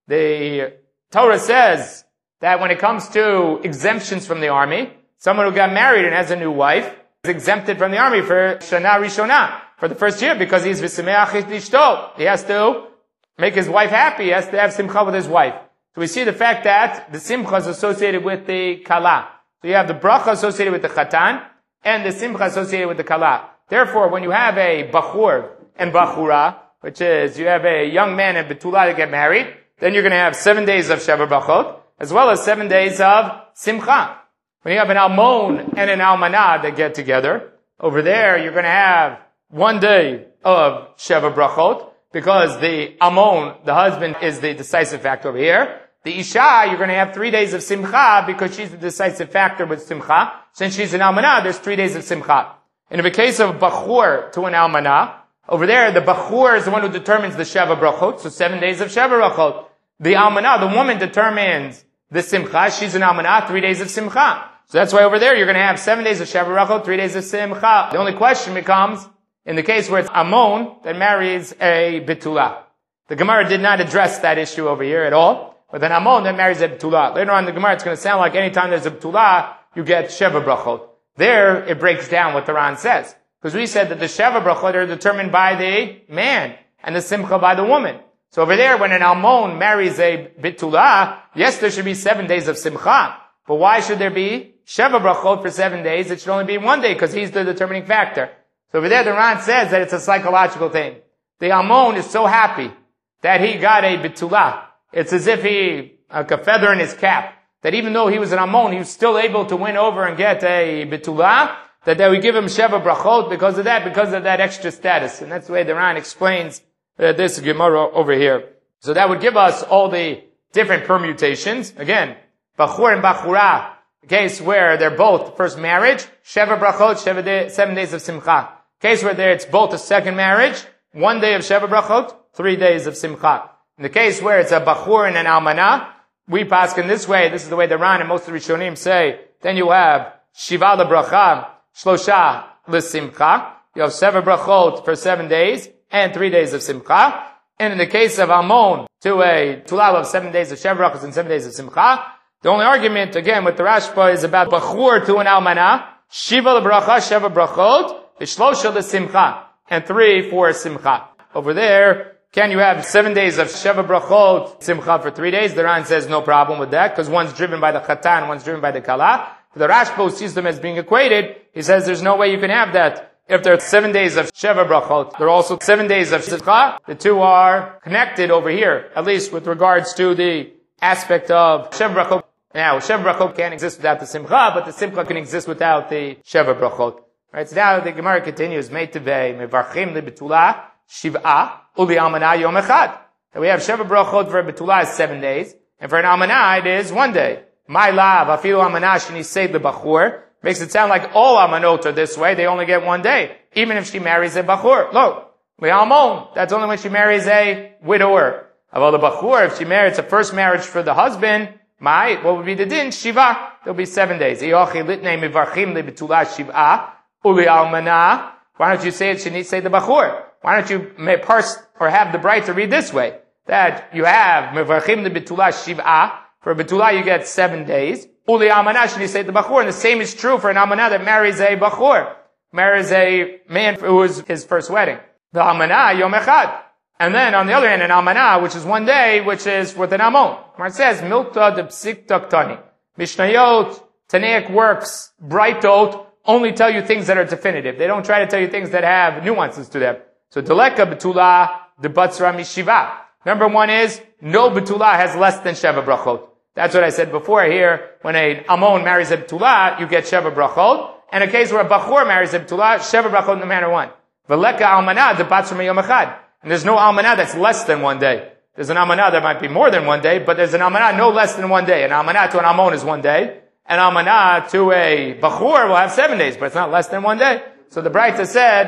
The Torah says that when it comes to exemptions from the army, someone who got married and has a new wife is exempted from the army for Shana Rishona, for the first year, because he's V'Sameach et Ishto. He has to make his wife happy. He has to have simcha with his wife. So we see the fact that the simcha is associated with the Kala. So you have the bracha associated with the Chatan, and the simcha associated with the Kala. Therefore, when you have a Bachur and Bachura, which is you have a young man and Betula that get married, then you're going to have 7 days of Sheva Brachot, as well as 7 days of Simcha. When you have an Almon and an Almanah that get together, over there you're going to have 1 day of Sheva Brachot, because the Almon, the husband, is the decisive factor over here. The Isha, you're going to have 3 days of Simcha, because she's the decisive factor with Simcha. Since she's an Almanah, there's 3 days of Simcha. And in the case of Bachur to an Almanah, over there, the Bachur is the one who determines the Sheva Brachot, so 7 days of Sheva Brachot. The Almanah, the woman, determines the Simcha. She's an Almanah, 3 days of Simcha. So that's why over there you're going to have 7 days of Sheva Brachot, 3 days of Simcha. The only question becomes, in the case where it's Amon that marries a Betula. The Gemara did not address that issue over here at all. With an Amon that marries a Betula. Later on in the Gemara it's going to sound like any time there's a Betula, you get Sheva Brachot. There, it breaks down what the Ran says. Because we said that the Sheva Brachot are determined by the man, and the Simcha by the woman. So over there, when an Almon marries a Betula, yes, there should be 7 days of Simcha. But why should there be Sheva Brachot for 7 days? It should only be 1 day, because he's the determining factor. So over there, the Ran says that it's a psychological thing. The Almon is so happy that he got a Betula. It's as if he, like a feather in his cap, that even though he was an Almon, he was still able to win over and get a Betula, that they would give him Sheva Brachot because of that extra status. And that's the way the Ran explains this Gemara over here. So that would give us all the different permutations. Again, Bachur and Bachura, the case where they're both first marriage, Sheva Brachot, 7 days of Simcha. Case where it's both a second marriage, 1 day of Sheva Brachot, 3 days of Simcha. In the case where it's a Bachur and an Almanah, we paskin this way, this is the way the Ran and most of the Rishonim say, then you have Shiva lebracha, Shlosha l'simcha, you have 7 brachot for 7 days, and 3 days of Simcha. And in the case of Amon, to a Tulal of 7 days of Sheva Brachot and 7 days of Simcha, the only argument, again, with the Rashba is about Bachur to an Almanah, Shiva lebracha, Sheva Brachot, Shlosha l'simcha, and 3 for Simcha. Over there, can you have 7 days of Sheva Brachot, Simcha for 3 days? The Ran says no problem with that, because one's driven by the Chatan, one's driven by the Kala. The Rashba sees them as being equated. He says there's no way you can have that. If there are 7 days of Sheva Brachot, there are also 7 days of Simcha. The two are connected over here, at least with regards to the aspect of Sheva Brachot. Now, Sheva Brachot can't exist without the Simcha, but the Simcha can exist without the Sheva Brachot. Right, so now the Gemara continues, Meitevei, Mevarchim le Betula, Shiv'a, Uli Almanah Yom Echad. We have Sheva Brachot for a Betula is 7 days, and for an Almanah it is 1 day. My lav, afilu Almanah sheni seid lebachur, makes it sound like all Almanot are this way, they only get 1 day, even if she marries a Bachur. Look, Almon, that's only when she marries a widower. About the Bachur, if she marries a first marriage for the husband, what would be the din? Shiva, there'll be 7 days. Yochi litnei mevarchim le Betula Shiv'a, Uli Almanah. Why don't you say it sheni seid lebachur? Why don't you parse or have the bright to read this way? That you have mevarchim le Betula Shiv'a. For a Betula you get 7 days. Uli Almanah sheni seid lebachur. And the same is true for an Almanah that marries a Bachur. Marries a man who is his first wedding. The Almanah Yom Echad. And then on the other hand, an Almanah, which is 1 day, which is with an Amon. Where it says, Milta de Psik Taktani. Mishnayot, Tanaic works, Brightot, only tell you things that are definitive. They don't try to tell you things that have nuances to them. So, Deleka Betula, de Batzra Mishiva. Number 1 is, no Betula has less than Sheva Brachot. That's what I said before here. When an Amon marries a Betula, you get Sheva Brachot. And a case where a Bachur marries a Betula, Sheva Brachot no matter what. Veleka Almanah, de Batzra Yom Echad. And there's no Almanah that's less than 1 day. There's an Almanah that might be more than 1 day, but there's an Almanah no less than 1 day. An Almanah to an Amon is 1 day. An Almanah to a Bachur will have 7 days, but it's not less than 1 day. So the Braita said,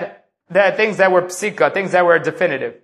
that things that were psika, things that were definitive.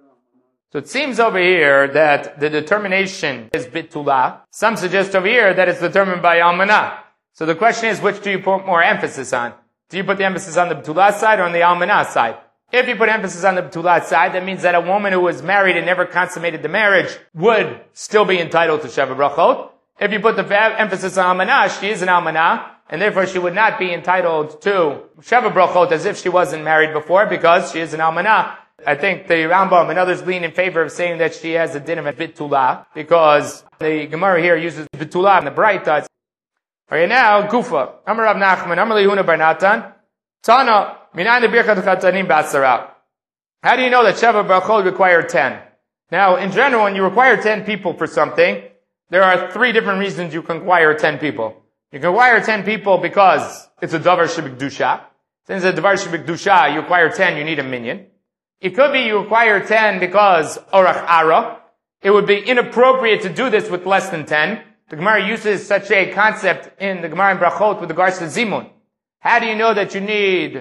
So it seems over here that the determination is bitula. Some suggest over here that it's determined by almanah. So the question is, which do you put more emphasis on? Do you put the emphasis on the bitula side or on the almanah side? If you put emphasis on the bitula side, that means that a woman who was married and never consummated the marriage would still be entitled to Sheva Brachot. If you put the emphasis on almanah, she is an almanah, and therefore she would not be entitled to Sheva Brachot as if she wasn't married before, because she is an almanah. I think the Rambam and others lean in favor of saying that she has a din of bitula, because the Gemara here uses bitula in the Braita. Alright, now, Gufa. Amar Rav Nachman, Amar Lehuna bar Natan, Tana, Minayin the Birkat Chatanim Basara. How do you know that Sheva Brachot require 10? Now, in general, when you require 10 people for something, there are 3 different reasons you can require 10 people. You can require 10 people because it's a davar shebikdusha. Since it's a davar shebikdusha, you require 10, you need a minyan. It could be you require 10 because orach ara. It would be inappropriate to do this with less than 10. The Gemara uses such a concept in the Gemara in Brachot with regards to zimun. How do you know that you need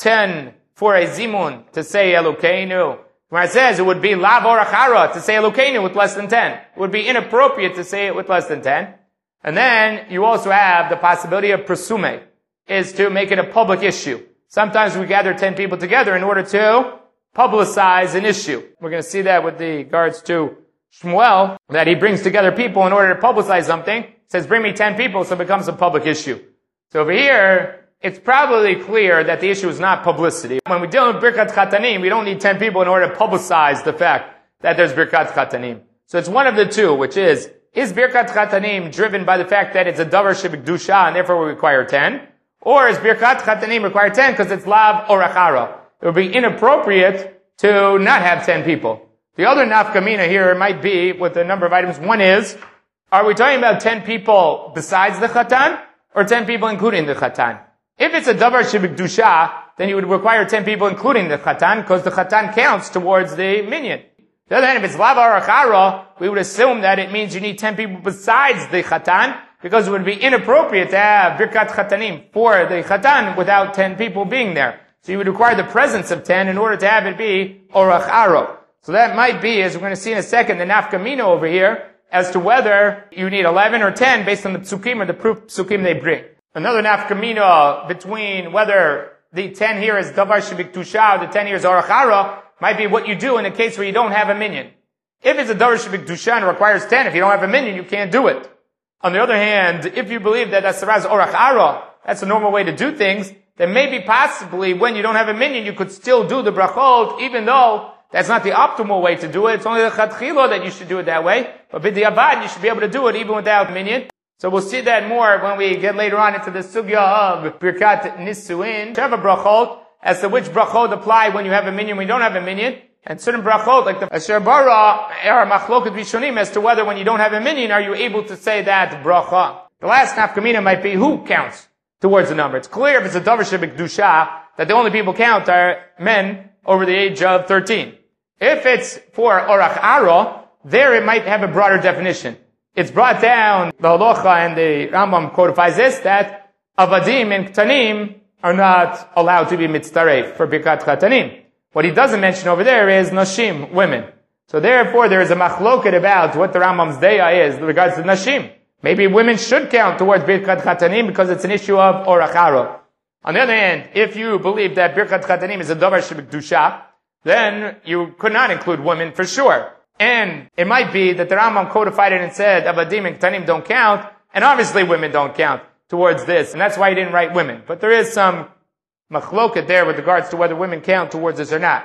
10 for a zimun to say Elokeinu? Gemara says it would be lav orach ara to say Elokeinu with less than 10. It would be inappropriate to say it with less than 10. And then you also have the possibility of presume, is to make it a public issue. Sometimes we gather 10 people together in order to publicize an issue. We're going to see that with regards to Shmuel, that he brings together people in order to publicize something. He says, bring me 10 people, so it becomes a public issue. So over here, it's probably clear that the issue is not publicity. When we deal with Birkat Chatanim, we don't need 10 people in order to publicize the fact that there's Birkat Chatanim. So it's one of the two, which is Birkat Chatanim driven by the fact that it's a davar shebikdusha and therefore we require 10? Or is Birkat Chatanim require 10 because it's lav orach ara? It would be inappropriate to not have 10 people. The other nafkamina here might be with a number of items. One is, are we talking about 10 people besides the chatan, or 10 people including the chatan? If it's a davar shebikdusha, then you would require 10 people including the chatan, because the chatan counts towards the minyan. The other hand, if it's lav orach ara, we would assume that it means you need 10 people besides the chatan, because it would be inappropriate to have birkat chatanim for the chatan without 10 people being there. So you would require the presence of 10 in order to have it be orach aro. So that might be, as we're going to see in a second, the nafkamina over here, as to whether you need 11 or 10 based on the psukim or the proof psukim they bring. Another nafkamina between whether the 10 here is davar shebikdusha or the 10 here is orach aro might be what you do in a case where you don't have a minyan. If it's a davar shebikdusha and requires 10, if you don't have a minyan, you can't do it. On the other hand, if you believe that asara is orach aro, that's a normal way to do things, then maybe possibly when you don't have a minyan, you could still do the brachot, even though that's not the optimal way to do it. It's only the chatchila that you should do it that way. But b'diavad, you should be able to do it even without minyan. So we'll see that more when we get later on into the sugya of birkat nisuin, sheva brachot, as to which brachot apply when you have a minyan, when you don't have a minyan. And certain brachot, like the asher bara, are machloket rishonim, as to whether when you don't have a minyan, are you able to say that bracha. The last nafkamina might be who counts towards the number. It's clear if it's a davar shebikdusha that the only people count are men over the age of 13. If it's for orach aro, there it might have a broader definition. It's brought down, the halacha and the Rambam codifies this, that avadim and ktanim are not allowed to be mitztaref for birkat chatanim. What he doesn't mention over there is nashim, women. So therefore there is a machloket about what the Rambam's deya is in regards to nashim. Maybe women should count towards birkat chatanim because it's an issue of orach aro. On the other hand, if you believe that birkat chatanim is a davar shebikdusha, then you could not include women for sure. And it might be that the Rambam codified it and said avadim and ktanim don't count, and obviously women don't count towards this, and that's why he didn't write women. But there is some machloket there with regards to whether women count towards this or not.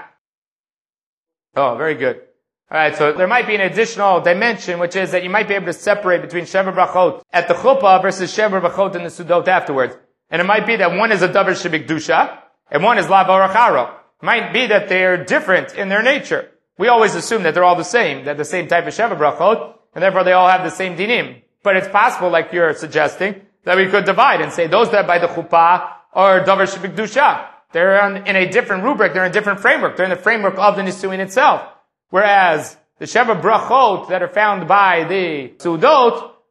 Oh, very good. Alright, so there might be an additional dimension, which is that you might be able to separate between Sheva Brachot at the chuppah versus Sheva Brachot in the Sudot afterwards. And it might be that one is a davar shebikdusha, and one is lav orach aro. It might be that they're different in their nature. We always assume that they're all the same, that the same type of Sheva Brachot, and therefore they all have the same dinim. But it's possible, like you're suggesting, that we could divide and say those that by the chuppah are davar shebikdusha. They're in a different rubric, they're in a different framework, they're in the framework of the Nisuin itself. Whereas the Sheva Brachot that are found by the Sudot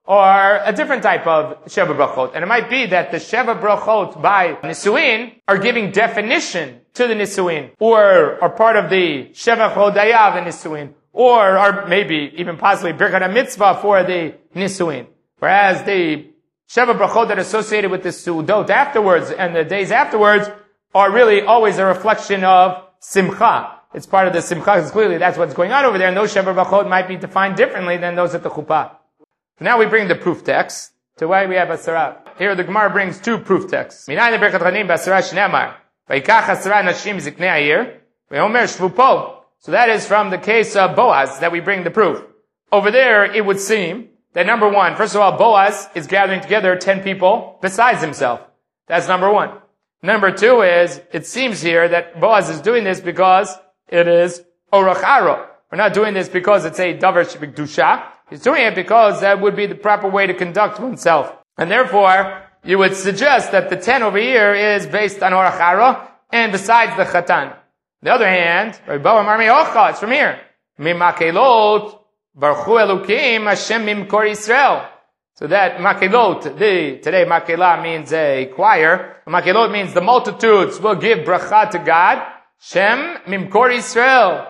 or a different type of Sheva Brachot. And it might be that the Sheva Brachot by Nisuin are giving definition to the Nisuin, or are part of the Sheva Chodaya of the Nisuin, or are maybe even possibly Birkat HaMitzvah for the Nisuin. Whereas the Sheva Brachot that are associated with the Su'udot afterwards and the days afterwards are really always a reflection of Simcha. It's part of the Simcha, because clearly that's what's going on over there, and those Sheva Brachot might be defined differently than those at the Chuppah. Now we bring the proof text to why we have Asara. Here the Gemara brings two proof texts. Minay leBirkat Chanim b'Asara shneimar, vayikach Asara nashim ziknei ha'ir, ve'omer shvu po. So that is from the case of Boaz that we bring the proof. Over there, it would seem that number one, first of all, Boaz is gathering together 10 people besides himself. That's number one. Number two is, it seems here that Boaz is doing this because it is Orach Aro. We're not doing this because it's a Davar Shebikdusha. He's doing it because that would be the proper way to conduct oneself. And therefore, you would suggest that the 10 over here is based on Orach Aro and besides the Chatan. On the other hand, it's from here. Mimakelot Baruchu Elokim Hashem Mimkor Yisrael. So that Makelot, today Makelah means a choir. Makelot means the multitudes will give bracha to God. Shem Mimkor Yisrael.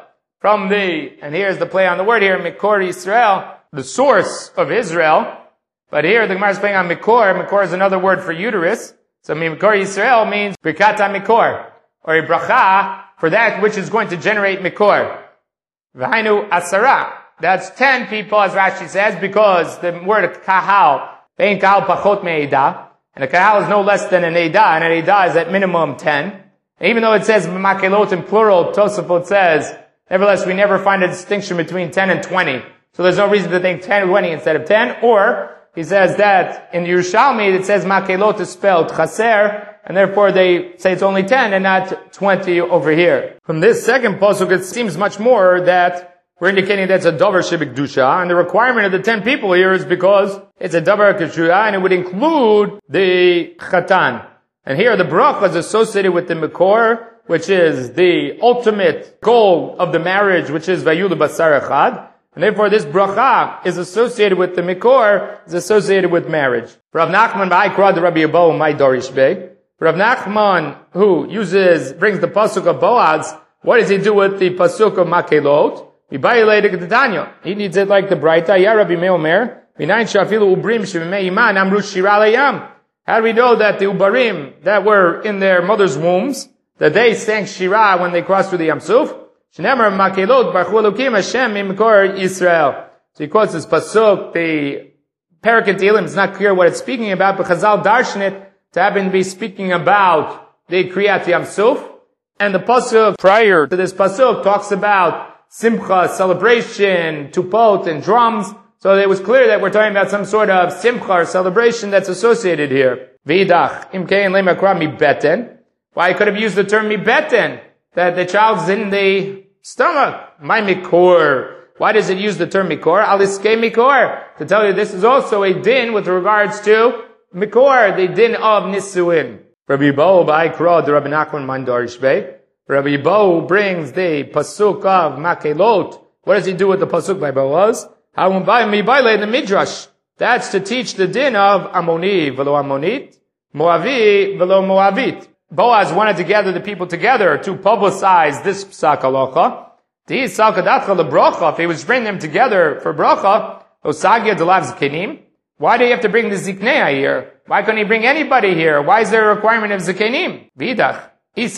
And here's the play on the word here, Mikor Yisrael, the source of Israel. But here the Gemara is playing on Mikor. Mikor is another word for uterus. So Mimkor Yisrael means Birkat HaMikor, or a bracha for that which is going to generate Mikor. V'hainu Asara. That's 10 people, as Rashi says, because the word kahal, vein kahal pachot me'edah, and a kahal is no less than an edah, and an edah is at minimum 10. And even though it says makelot in plural, Tosafot says, nevertheless, we never find a distinction between 10 and 20. So there's no reason to think 10 or 20 instead of 10. Or, he says that in Yerushalmi, it says makelot is spelled chaser, and therefore they say it's only 10 and not 20 over here. From this second pasuk, it seems much more that we're indicating that's a davar shebikdusha, and the requirement of the 10 people here is because it's a davar kedusha, and it would include the chatan. And here the bracha is associated with the mikor, which is the ultimate goal of the marriage, which is vayulu basar echad. And therefore this bracha is associated with the mikor, is associated with marriage. Rav Nachman ba'ikra the Rabbi Yabo my dorish be. Rav Nachman, who brings the pasuk of Boaz, what does he do with the pasuk of Makelot? He needs it like the Braita. Ya Rabbi Meomer, how do we know that the Ubarim that were in their mother's wombs, that they sang Shirah when they crossed through the Yam Suf? So he quotes this pasuk. The Parakut Tehillim is not clear what it's speaking about, but Chazal darshan it to happen to be speaking about the Kriyat Yam Suf. And the pasuk prior to this pasuk talks about simcha, celebration, tupot, and drums. So it was clear that we're talking about some sort of simcha or celebration that's associated here. V'idach, imkein lemakra mi beten. Why I could have used the term mi beten, that the child's in the stomach. My mikor. Why does it use the term mikor? Aliske mikor. To tell you this is also a din with regards to mikor, the din of nisuin. Rabbi Bo ba'ikra the Rabbi Nachman mandarish bey. Rabbi Bo brings the pasuk of Makelot. What does he do with the pasuk by Boaz? In the Midrash. That's to teach the din of Ammoni velo Ammonit, Moavi velo Moavit. Boaz wanted to gather the people together to publicize this psak halacha. If he was bringing them together for bracha, osagya delav zkenim. Why do you have to bring the ziknei here? Why couldn't he bring anybody here? Why is there a requirement of zkenim? Vidach. If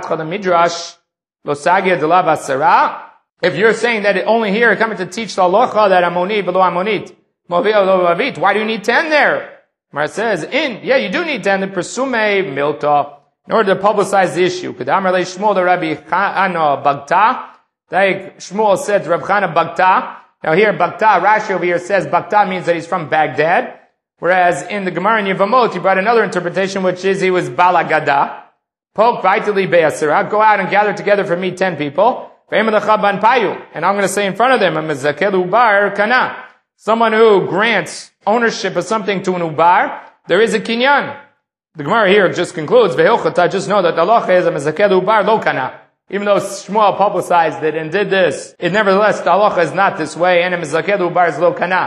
you're saying that only here coming to teach the halacha that Ammoni below Ammonit, Moavi below Moavit, why do you need 10 there? Mar says, you do need 10, the Persume Milta, in order to publicize the issue. Kedamar le Shmuel the Rabbi Chana Bagta, like Shmuel said to Rabbi Chana Bagta. Now here Bagta, Rashi over here says Bagta means that he's from Baghdad, whereas in the Gemara in Yevamot he brought another interpretation, which is he was Balagada. Go out and gather together for me 10 people. And I'm going to say in front of them, someone who grants ownership of something to an ubar, there is a kinyan. The Gemara here just concludes, just know that the halacha is a mezakel ubar lo kana. Even though Shmuel publicized it and did this, nevertheless the halacha is not this way, and a mezakel ubar is lo kana.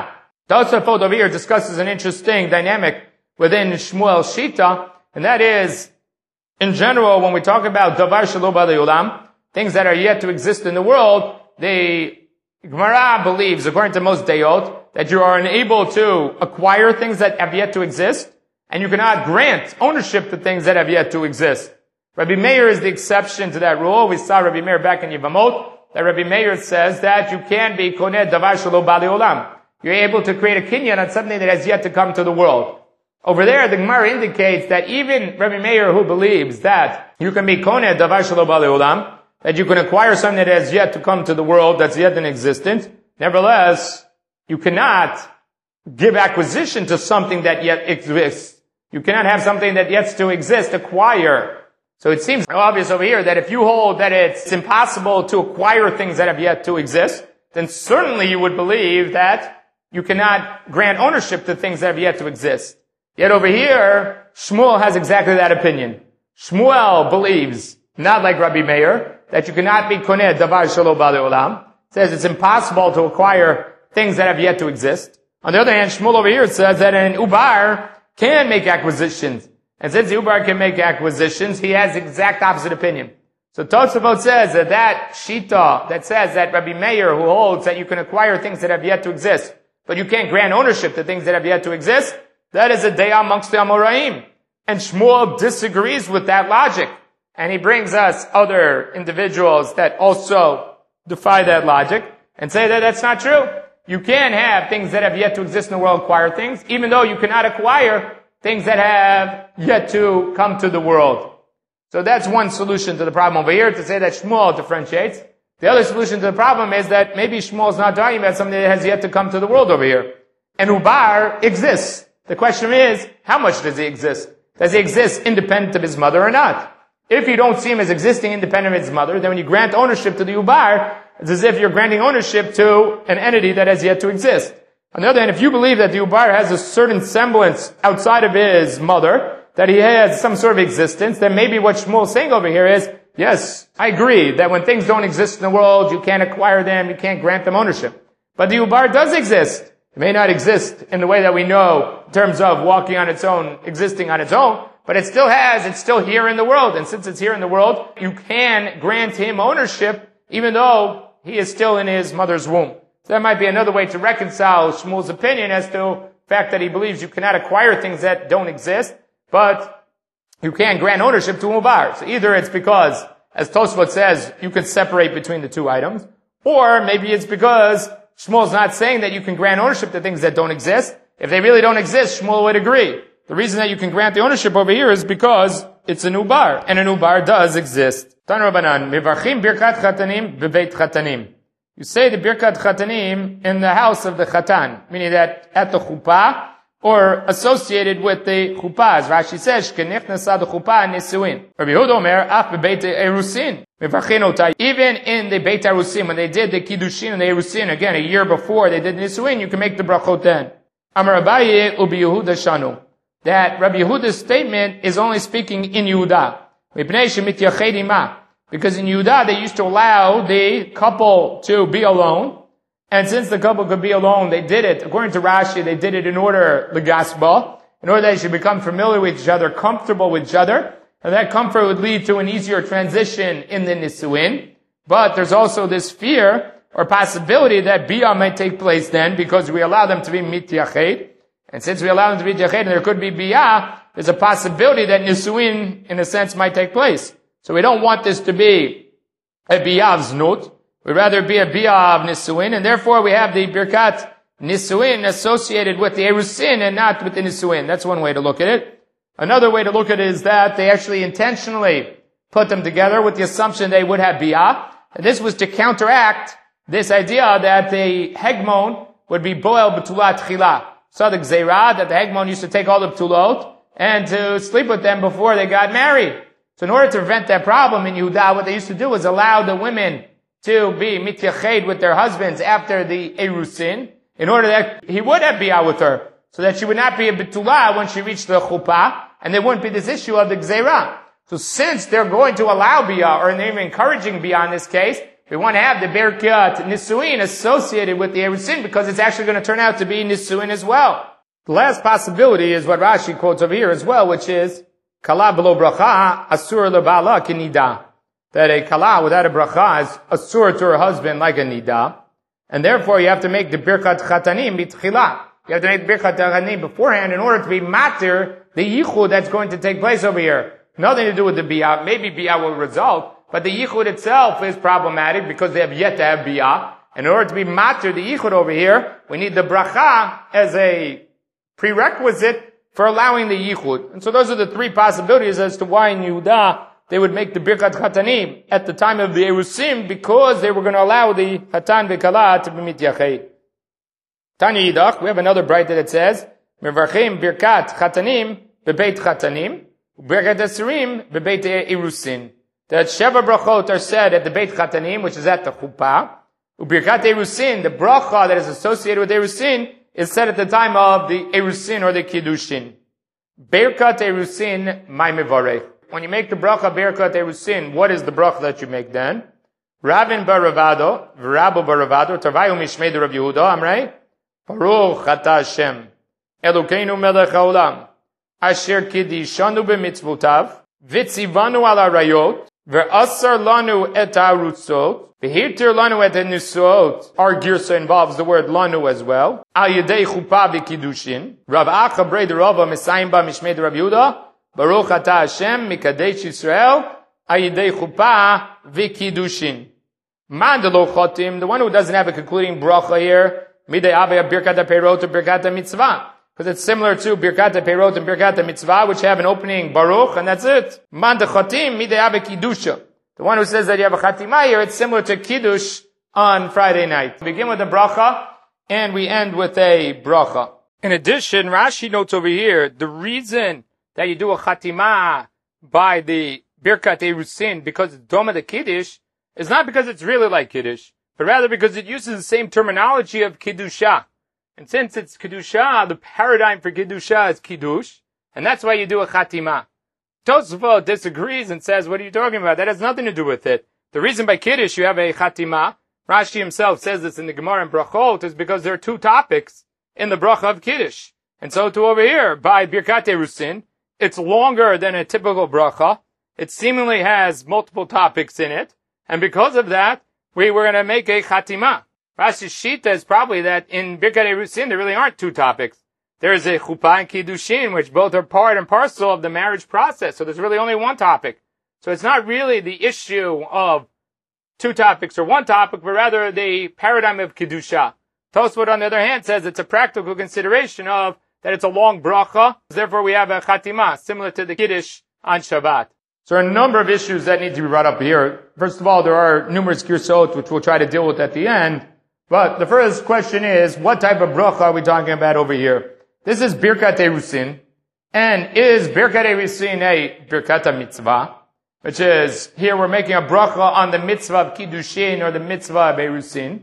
Tosafot over here discusses an interesting dynamic within Shmuel's Shita, and that is, in general, when we talk about Davar Shelo Ba'alei Olam, things that are yet to exist in the world, the Gemara believes, according to most Dayot, that you are unable to acquire things that have yet to exist, and you cannot grant ownership to things that have yet to exist. Rabbi Meir is the exception to that rule. We saw Rabbi Meir back in Yevamot, that Rabbi Meir says that you can be koneh davar shelo ba'alei olam. You're able to create a kinyan on something that has yet to come to the world. Over there, the Gemara indicates that even Rabbi Meir, who believes that you can be koneh davar shelo ba'alei olam, that you can acquire something that has yet to come to the world, that's yet in existence, nevertheless, you cannot give acquisition to something that yet exists. You cannot have something that yet to exist, acquire. So it seems obvious over here that if you hold that it's impossible to acquire things that have yet to exist, then certainly you would believe that you cannot grant ownership to things that have yet to exist. Yet over here, Shmuel has exactly that opinion. Shmuel believes, not like Rabbi Meir, that you cannot be koneh davar shelo ba'alei olam. Says it's impossible to acquire things that have yet to exist. On the other hand, Shmuel over here says that an ubar can make acquisitions. And since the ubar can make acquisitions, he has the exact opposite opinion. So Tosafot says that shita that says that Rabbi Meir, who holds that you can acquire things that have yet to exist, but you can't grant ownership to things that have yet to exist, that is a daya amongst the Amoraim. And Shmuel disagrees with that logic. And he brings us other individuals that also defy that logic and say that that's not true. You can have things that have yet to exist in the world acquire things, even though you cannot acquire things that have yet to come to the world. So that's one solution to the problem over here, to say that Shmuel differentiates. The other solution to the problem is that maybe Shmuel is not talking about something that has yet to come to the world over here. And ubar exists. The question is, how much does he exist? Does he exist independent of his mother or not? If you don't see him as existing independent of his mother, then when you grant ownership to the ubar, it's as if you're granting ownership to an entity that has yet to exist. On the other hand, if you believe that the ubar has a certain semblance outside of his mother, that he has some sort of existence, then maybe what Shmuel is saying over here is, yes, I agree that when things don't exist in the world, you can't acquire them, you can't grant them ownership. But the ubar does exist. It may not exist in the way that we know in terms of walking on its own, existing on its own, but it's still here in the world. And since it's here in the world, you can grant him ownership even though he is still in his mother's womb. So that might be another way to reconcile Shmuel's opinion as to the fact that he believes you cannot acquire things that don't exist, but you can grant ownership to ubar. So either it's because, as Tosfot says, you can separate between the two items, or maybe it's because Shmuel's not saying that you can grant ownership to things that don't exist. If they really don't exist, Shmuel would agree. The reason that you can grant the ownership over here is because it's an ubar, and an ubar does exist. Tanu Rabbanan, mivarchim birkat chatanim bebeit chatanim. You say the birkat chatanim in the house of the chatan, meaning that at the chuppah, or associated with the chuppah. As Rashi says, shkenechnasa the chuppah nisuin. Rabbi Yehuda Omer, af bebeit erusin. Mivarchin otay. Even in the beit erusin, when they did the kiddushin and the erusin, again, a year before they did nisuin, you can make the brachot then. Amar Abaye ubi Yehuda shanu. That Rabbi Yehuda's statement is only speaking in Yehuda. Because in Yehuda they used to allow the couple to be alone. And since the couple could be alone, they did it, according to Rashi, they did it in order, l'gasba, in order that they should become familiar with each other, comfortable with each other. And that comfort would lead to an easier transition in the nisuin. But there's also this fear or possibility that biyah might take place then, because we allow them to be mityached. And since we allow them to be jached and there could be biyah, there's a possibility that nisuin, in a sense, might take place. So we don't want this to be a biyah of znut. We'd rather be a biyah of nisuin, and therefore we have the birkat nisuin associated with the erusin and not with the nisuin. That's one way to look at it. Another way to look at it is that they actually intentionally put them together with the assumption they would have biyah. And this was to counteract this idea that the hegmon would be boel b'tulat chila. So the gzeirah, that the hegmon used to take all the ptulot and to sleep with them before they got married. So in order to prevent that problem in Yehuda, what they used to do was allow the women to be mityached with their husbands after the erusin, in order that he would have biyah with her, so that she would not be a betulah when she reached the chuppah, and there wouldn't be this issue of the gzeirah. So since they're going to allow biyah, or they're even encouraging biyah in this case, We want to have the Birkat Nisuin associated with the Erusin because it's actually going to turn out to be Nisuin as well. The last possibility is what Rashi quotes over here as well, which is Kala below bracha, asur lebala kinida. That a Kala without a bracha is asur to her husband like a nida. And therefore you have to make the Birkat Chatanim bitchila. You have to make the Birkat Chatanim beforehand in order to be matir the yichud that's going to take place over here. Nothing to do with the biyah. Maybe biyah will result, but the yichud itself is problematic because they have yet to have biyah. In order to be matir the yichud over here, we need the bracha as a prerequisite for allowing the yichud. And so those are the three possibilities as to why in Yehuda they would make the Birkat Chatanim at the time of the Erusim because they were going to allow the Hatan v'Kala to be mityached. Tanya Yidach, we have another bright that says, Mevarchim Birkat Chatanim bebeit Chatanim, Birkat Asurim bebeit Erusin. That Sheva brachot are said at the Beit Chatanim, which is at the Chuppah. Birkat Erusin, the bracha that is associated with Erusin, is said at the time of the Erusin or the Kiddushin. Birkat Erusin my mevarech. When you make the bracha Birkat Erusin, what is the bracha that you make then? Ravin baravado, V'rabo baravado, Tarvayu mishmei de Rav Yehuda, Amrei, Baruch Ata Hashem, Elokeinu melech haolam, Asher kiddishanu b'mitzvotav, V'tzivanu al harayot, V'asar lanu et ha'arutzot, V'hirtir lanu et ha'nisuot. Our girsa involves the word lanu as well. Al yedei chuppah v'kiddushin. Rav Acha brei derova mesayim ba mishmei de Rav Yehuda, Baruch Ata Hashem mikadesh Yisrael al yedei chuppah v'kiddushin. Man de lo chotim, the one who doesn't have a concluding bracha here, midei avei birkat ha'peirot or birkat ha'mitzvah. Because it's similar to Birkat HaPeirot and Birkat HaMitzvah, which have an opening Baruch, and that's it. Man de Chatim, midei ave Kiddusha. The one who says that you have a Chatimah here, it's similar to Kiddush on Friday night. We begin with a bracha, and we end with a bracha. In addition, Rashi notes over here, the reason that you do a Chatimah by the Birkat Erusin, because it's Doma the Kiddush, is not because it's really like Kiddush, but rather because it uses the same terminology of Kiddusha. And since it's Kiddusha, the paradigm for Kiddusha is Kiddush, and that's why you do a Chatimah. Tosafot disagrees and says, what are you talking about? That has nothing to do with it. The reason by Kiddush you have a Chatimah, Rashi himself says this in the Gemara in Brachot, is because there are two topics in the bracha of Kiddush. And so too over here, by Birkat Erusin, it's longer than a typical bracha. It seemingly has multiple topics in it, and because of that, we were going to make a Chatimah. Rashi's shita is probably that in Birkat Erusin there really aren't two topics. There is a Chuppah and Kiddushin, which both are part and parcel of the marriage process. So there's really only one topic. So it's not really the issue of two topics or one topic, but rather the paradigm of Kiddusha. Tosfot, on the other hand, says it's a practical consideration of that it's a long bracha. Therefore we have a Chatimah, similar to the Kiddush on Shabbat. So there are a number of issues that need to be brought up here. First of all, there are numerous girsot, which we'll try to deal with at the end. But the first question is, what type of bracha are we talking about over here? This is Birkat Erusin, and is Birkat Erusin a Birkat Mitzvah, which is, here we're making a bracha on the mitzvah of Kiddushin or the mitzvah of Erusin,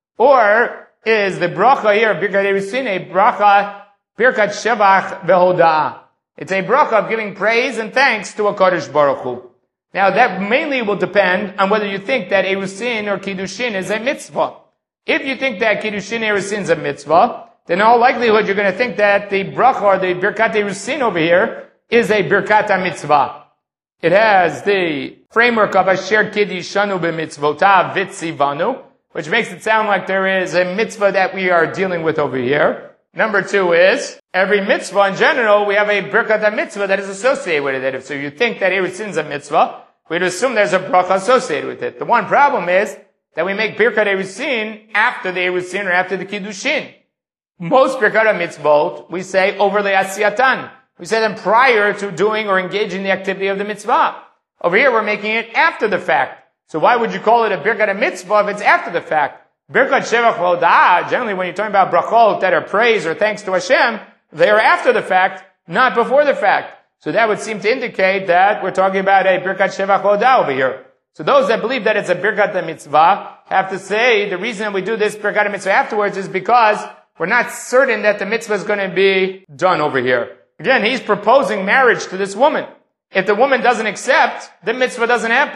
or is the bracha here, Birkat Erusin, a bracha, Birkat Shevach Vehoda'ah. It's a bracha of giving praise and thanks to a Kadosh Baruch Hu. Now that mainly will depend on whether you think that Erusin or Kiddushin is a mitzvah. If you think that Kiddushin Erusin is a mitzvah, then in all likelihood you're going to think that the bracha or the Birkat Erusin over here is a Birkat HaMitzvah. It has the framework of Asher Kiddishanu b'mitzvotav v'tzivanu, which makes it sound like there is a mitzvah that we are dealing with over here. Number two is, every mitzvah in general, we have a Birkat HaMitzvah that is associated with it. So you think that Erusin is a mitzvah, we'd assume there's a bracha associated with it. The one problem is that we make Birkat Erusin after the Erusin or after the Kiddushin. Most Birkat HaMitzvot, we say over the Asiyatan. We say them prior to doing or engaging the activity of the mitzvah. Over here we're making it after the fact. So why would you call it a Birkat HaMitzvah if it's after the fact? Birkat Shevach Vehoda'ah, generally when you're talking about brachot that are praise or thanks to Hashem, they are after the fact, not before the fact. So that would seem to indicate that we're talking about a Birkat Shevach Vehoda'ah over here. So those that believe that it's a Birkat HaMitzvah have to say the reason we do this Birkat HaMitzvah afterwards is because we're not certain that the mitzvah is going to be done over here. Again, he's proposing marriage to this woman. If the woman doesn't accept, the mitzvah doesn't happen.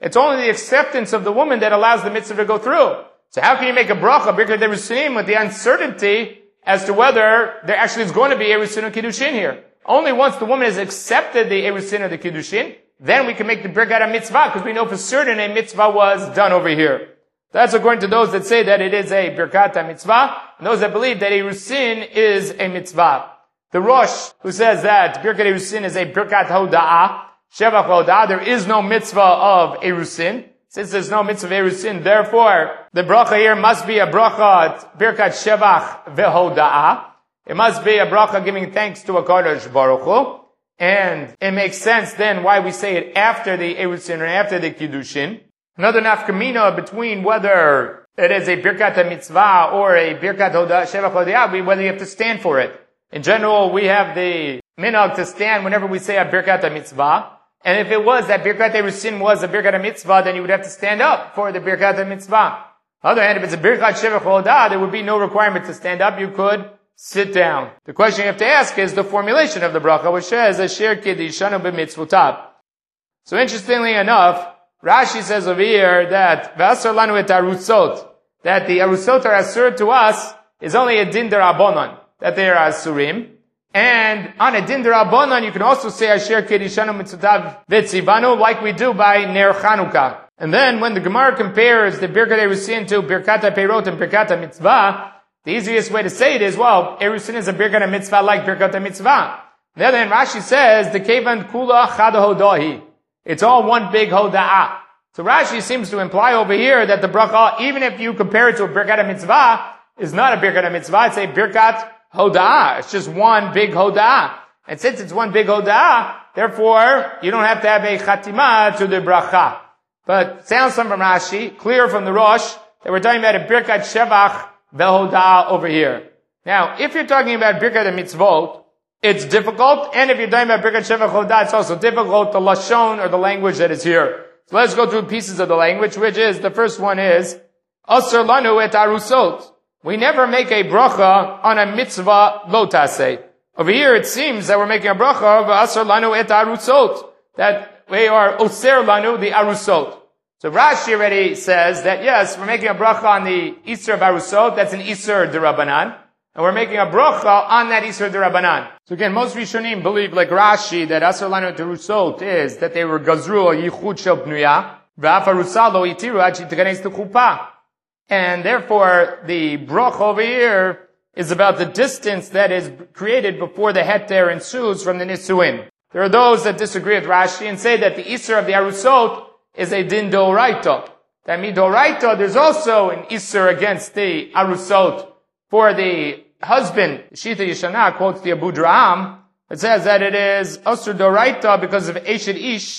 It's only the acceptance of the woman that allows the mitzvah to go through. So how can you make a bracha, birkat erusin, with the uncertainty as to whether there actually is going to be erusin or kiddushin here? Only once the woman has accepted the erusin or the kiddushin, then we can make the birkat mitzvah, because we know for certain a mitzvah was done over here. That's according to those that say that it is a birkat mitzvah, and those that believe that erusin is a mitzvah. The Rosh, who says that birkat erusin is a birkat hoda'ah, shevach hoda'ah, there is no mitzvah of erusin. Since there's no mitzvah of erusin, therefore, the bracha here must be a bracha, birkat shevach vehoda'ah. It must be a bracha giving thanks to a Kadosh Baruch Hu. And it makes sense then why we say it after the erusin or after the kiddushin. Another nafkamina between whether it is a birkat mitzvah or a birkat hoda'ah, shevach hoda'ah, whether you have to stand for it. In general, we have the minhag to stand whenever we say a birkat mitzvah. And if it was that birkat erusin was a birkat mitzvah, then you would have to stand up for the birkat mitzvah. On the other hand, if it's a birkat shevach hoda'ah, there would be no requirement to stand up. You could sit down. The question you have to ask is the formulation of the bracha, which says asher kiddishanu b'mitzvotav. So interestingly enough, Rashi says over here that v'asar lanu et arutzot, that the arutzot are asur to us is only a din derabanan, that they are asurim. And on a din derabanan, you can also say asher kiddishanu mitzvotav v'tzivanu, like we do by Ner Chanukah. And then when the Gemara compares the birkat erusin to birkat peirot and birkat mitzvah, the easiest way to say it is, well, erusin is a birkat mitzvah like birkat mitzvah. On the other hand, Rashi says the kevan kula chad hodahi. It's all one big hoda'ah. So Rashi seems to imply over here that the bracha, even if you compare it to a birkat mitzvah, is not a birkat mitzvah, it's a birkat hoda'ah. It's just one big hoda'ah. And since it's one big hoda'ah, therefore, you don't have to have a chatima to the bracha. But sounds from Rashi, clear from the Rosh, that we're talking about a birkat shevach vehoda'ah over here. Now, if you're talking about birkat mitzvot, it's difficult, and if you're talking about birkat shevach hoda'ah, it's also difficult, the lashon or the language that is here. So let's go through pieces of the language, which is, the first one is, asar lanu et arusot. We never make a bracha on a mitzvah lo taseh. Over here it seems that we're making a bracha of asar lanu et arusot, that we are oser lanu the arusot. So Rashi already says that yes, we're making a bracha on the Isser of arusot, that's an Isser d'Rabbanan, and we're making a bracha on that Isser d'Rabbanan. So again, most Rishonim believe, like Rashi, that asar lanu et arusot is that they were gazru al yichud shel pnuya, v'af arusah lo itiru ad shitikanes t'chuppah. And therefore, the bracha over here is about the distance that is created before the heter ensues from the nisuin. There are those that disagree with Rashi and say that the Isser of the arusot is a din d'oraita. That midoraita, there's also an Isser against the arusot for the husband. Shita Yeshana quotes the Abu Draham. It says that it is Asr d'oraita because of Eshet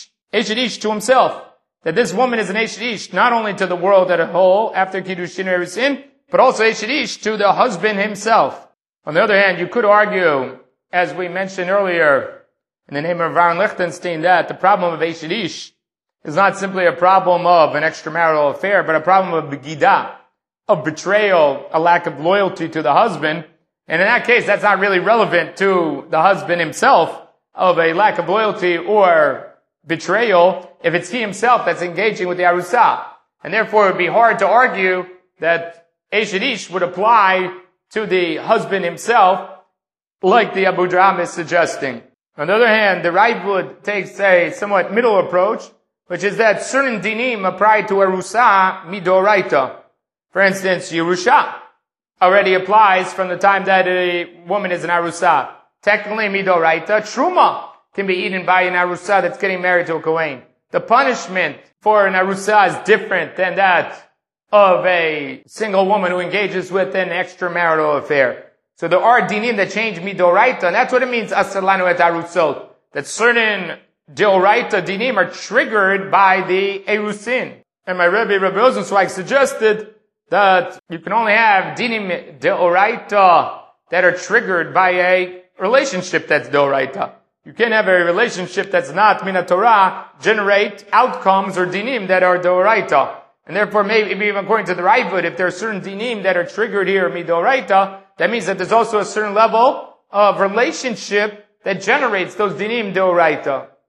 Ish to himself. That this woman is an Eshet Ish, not only to the world as a whole, after Kiddushin or Erusin, but also Eshet Ish to the husband himself. On the other hand, you could argue, as we mentioned earlier, in the name of Aaron Lichtenstein, that the problem of Eshet Ish is not simply a problem of an extramarital affair, but a problem of begidah, of betrayal, a lack of loyalty to the husband. And in that case, that's not really relevant to the husband himself, of a lack of loyalty or betrayal, if it's he himself that's engaging with the arusah. And therefore, it would be hard to argue that Eshet Ish would apply to the husband himself, like the Abu Draham is suggesting. On the other hand, the Raavad takes a somewhat middle approach, which is that certain dinim apply to Arusah midoraita. For instance, Yerusha already applies from the time that a woman is an Arusah. Technically midoraita, Truma can be eaten by an Arusah that's getting married to a Kohen. The punishment for an Arusah is different than that of a single woman who engages with an extramarital affair. So there are dinim that change midoraita, and that's what it means, asar lanu et arusot. That certain deoraita dinim are triggered by the erusin. And my Rebbe Rosenzweig suggested that you can only have dinim deoraita that are triggered by a relationship that's deoraita. You can't have a relationship that's not mina Torah generate outcomes or dinim that are deoraita. And therefore, maybe even according to the Raavad, if there are certain dinim that are triggered here midoraita, that means that there's also a certain level of relationship that generates those dinim deoraita.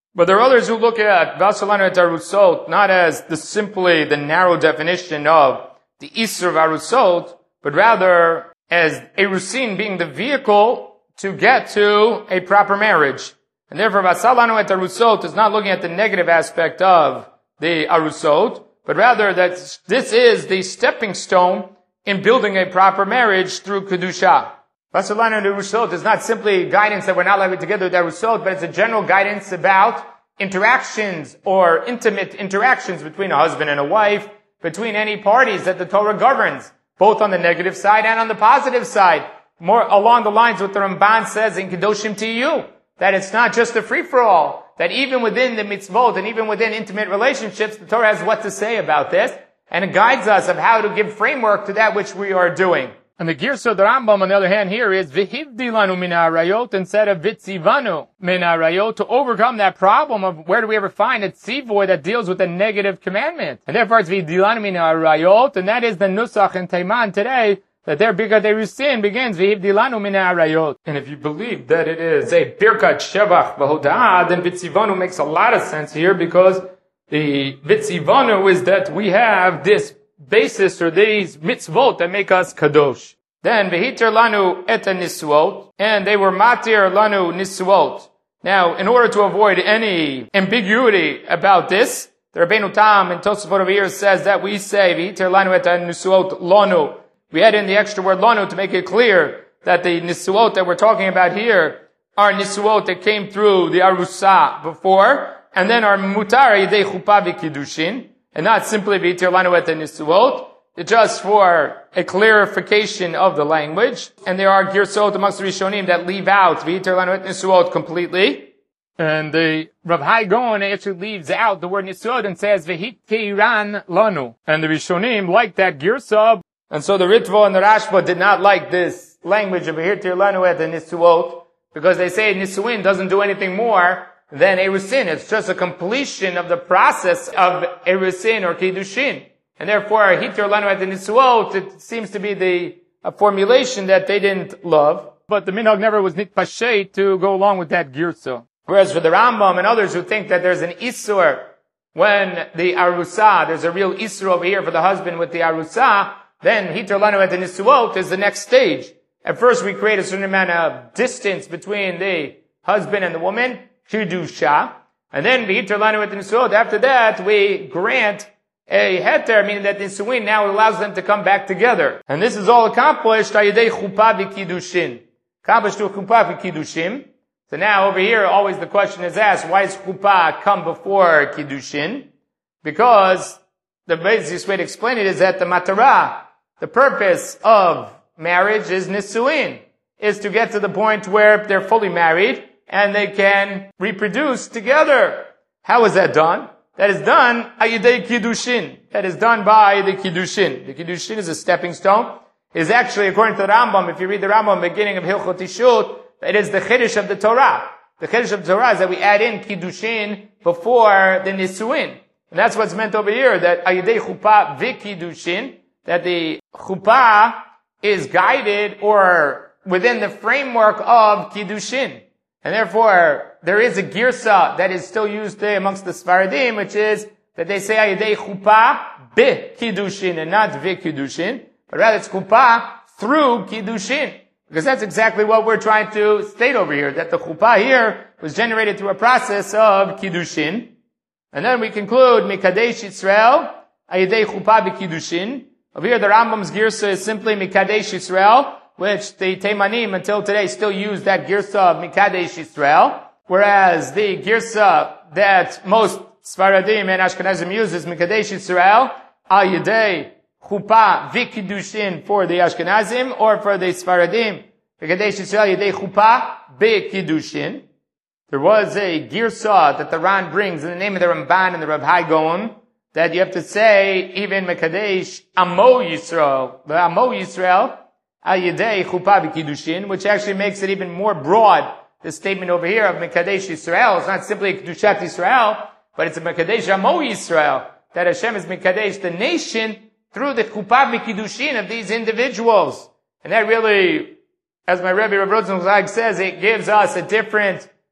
But there are others who look at Vasalanu et Arusot not as simply the narrow definition of the Isser of Arusot, but rather as Erusin being the vehicle to get to a proper marriage. And therefore, Vasalanu et Arusot is not looking at the negative aspect of the Arusot, but rather that this is the stepping stone in building a proper marriage through Kedusha. Vasalanu et Arusot is not simply guidance that we're not living together with Arusot, but it's a general guidance about interactions or intimate interactions between a husband and a wife, between any parties that the Torah governs, both on the negative side and on the positive side. More along the lines of what the Ramban says in Kedoshim Tiyu, that it's not just a free-for-all, that even within the mitzvot and even within intimate relationships, the Torah has what to say about this, and it guides us of how to give framework to that which we are doing. And the Girsa the Rambam, on the other hand, here is V'hivdi lanu min ha'arayot instead of Vitzivanu min ha'arayot, to overcome that problem of where do we ever find a tzivoy that deals with a negative commandment. And therefore it's V'hivdi lanu min ha'arayot, and that is the Nusach in Taiman today, that their Birkat Erusin begins V'hivdi lanu min ha'arayot. And if you believe that it is a Birkat Shevach V'hoda'ah, then Vitzivanu makes a lot of sense here, because the Vitzivanu is that we have this basis or these mitzvot that make us kadosh. Then v'hiter lanu et nisuot, and they were matir lanu nisuot. Now, in order to avoid any ambiguity about this, the Rabbeinu Tam in Tosafot over here says that we say v'hiter lanu et nisuot lanu. We add in the extra word lanu to make it clear that the nisuot that we're talking about here are nisuot that came through the arusa before, and then are mutar yidei chuppah v'kiddushin, and not simply v'hiter lanu et nisuot, just for a clarification of the language. And there are girsot amongst the Rishonim that leave out v'hiter lanu et nisuot completely. And the Rav Hai Gaon actually leaves out the word nisuot and says v'hitiran lanu. And the Rishonim like that girsa. And so the Ritva and the Rashba did not like this language of v'hiter lanu et nisuot, because they say nisuin doesn't do anything more than Erusin. It's just a completion of the process of Erusin or Kiddushin. And therefore, Hiter Lanu et Nisuot, it seems to be a formulation that they didn't love. But the minhag never was nitpashet to go along with that girsa. Whereas for the Rambam and others who think that there's an Isur when the Arusa, there's a real Isur over here for the husband with the Arusa, then Hiter Lanu et Nisuot is the next stage. At first we create a certain amount of distance between the husband and the woman, Kiddusha, and then v'hiter lanu et nisuot. After that, we grant a heter, meaning that the nisuin now allows them to come back together. And this is all accomplished ayidei chuppah v'kiddushin. Accomplished through chuppah v'kiddushim. So now over here, always the question is asked, why does chuppah come before kiddushin? Because the easiest way to explain it is that the matara, the purpose of marriage is nisuin, is to get to the point where they're fully married, and they can reproduce together. How is that done? That is done ayidei kiddushin. That is done by the kiddushin. The kiddushin is a stepping stone. It is actually, according to the Rambam, if you read the Rambam beginning of Hilchot Ishut, it is the chiddush of the Torah. The chiddush of the Torah is that we add in kiddushin before the nisuin. And that's what's meant over here, that ayidei chuppah v'kiddushin, that the chuppah is guided or within the framework of kiddushin. And therefore, there is a girsa that is still used today amongst the Sfaradim, which is that they say ayidei chuppah be-kiddushin and not vi-kiddushin, but rather it's chuppah through kiddushin. Because that's exactly what we're trying to state over here, that the chuppah here was generated through a process of kiddushin. And then we conclude, Mikadesh Yisrael, ayidei chuppah be-kiddushin. Over here, the Rambam's girsa is simply Mikadesh Yisrael, which the Teimanim until today still use that girsa of Mikadesh Yisrael, whereas the girsa that most Sfaradim and Ashkenazim use is Mikadesh Yisrael, al yedei chuppah v'kiddushin for the Ashkenazim, or for the Sfaradim, Mikadesh Yisrael yedei chuppah b'kiddushin. There was a girsa that the Ran brings in the name of the Ramban and the Rav Hai Gaon, that you have to say even Mikadesh Amo Yisrael, the Amo Yisrael, ayidei chuppah v'kiddushin, which actually makes it even more broad. The statement over here of Mekadesh Yisrael, it's not simply Kedushat Yisrael, but it's a Mekadesh Amo Yisrael, that Hashem is Mekadesh the nation through the chuppah v'kiddushin of these individuals. And that really, as my Rebbe Rav Rosenberg says, it gives us a different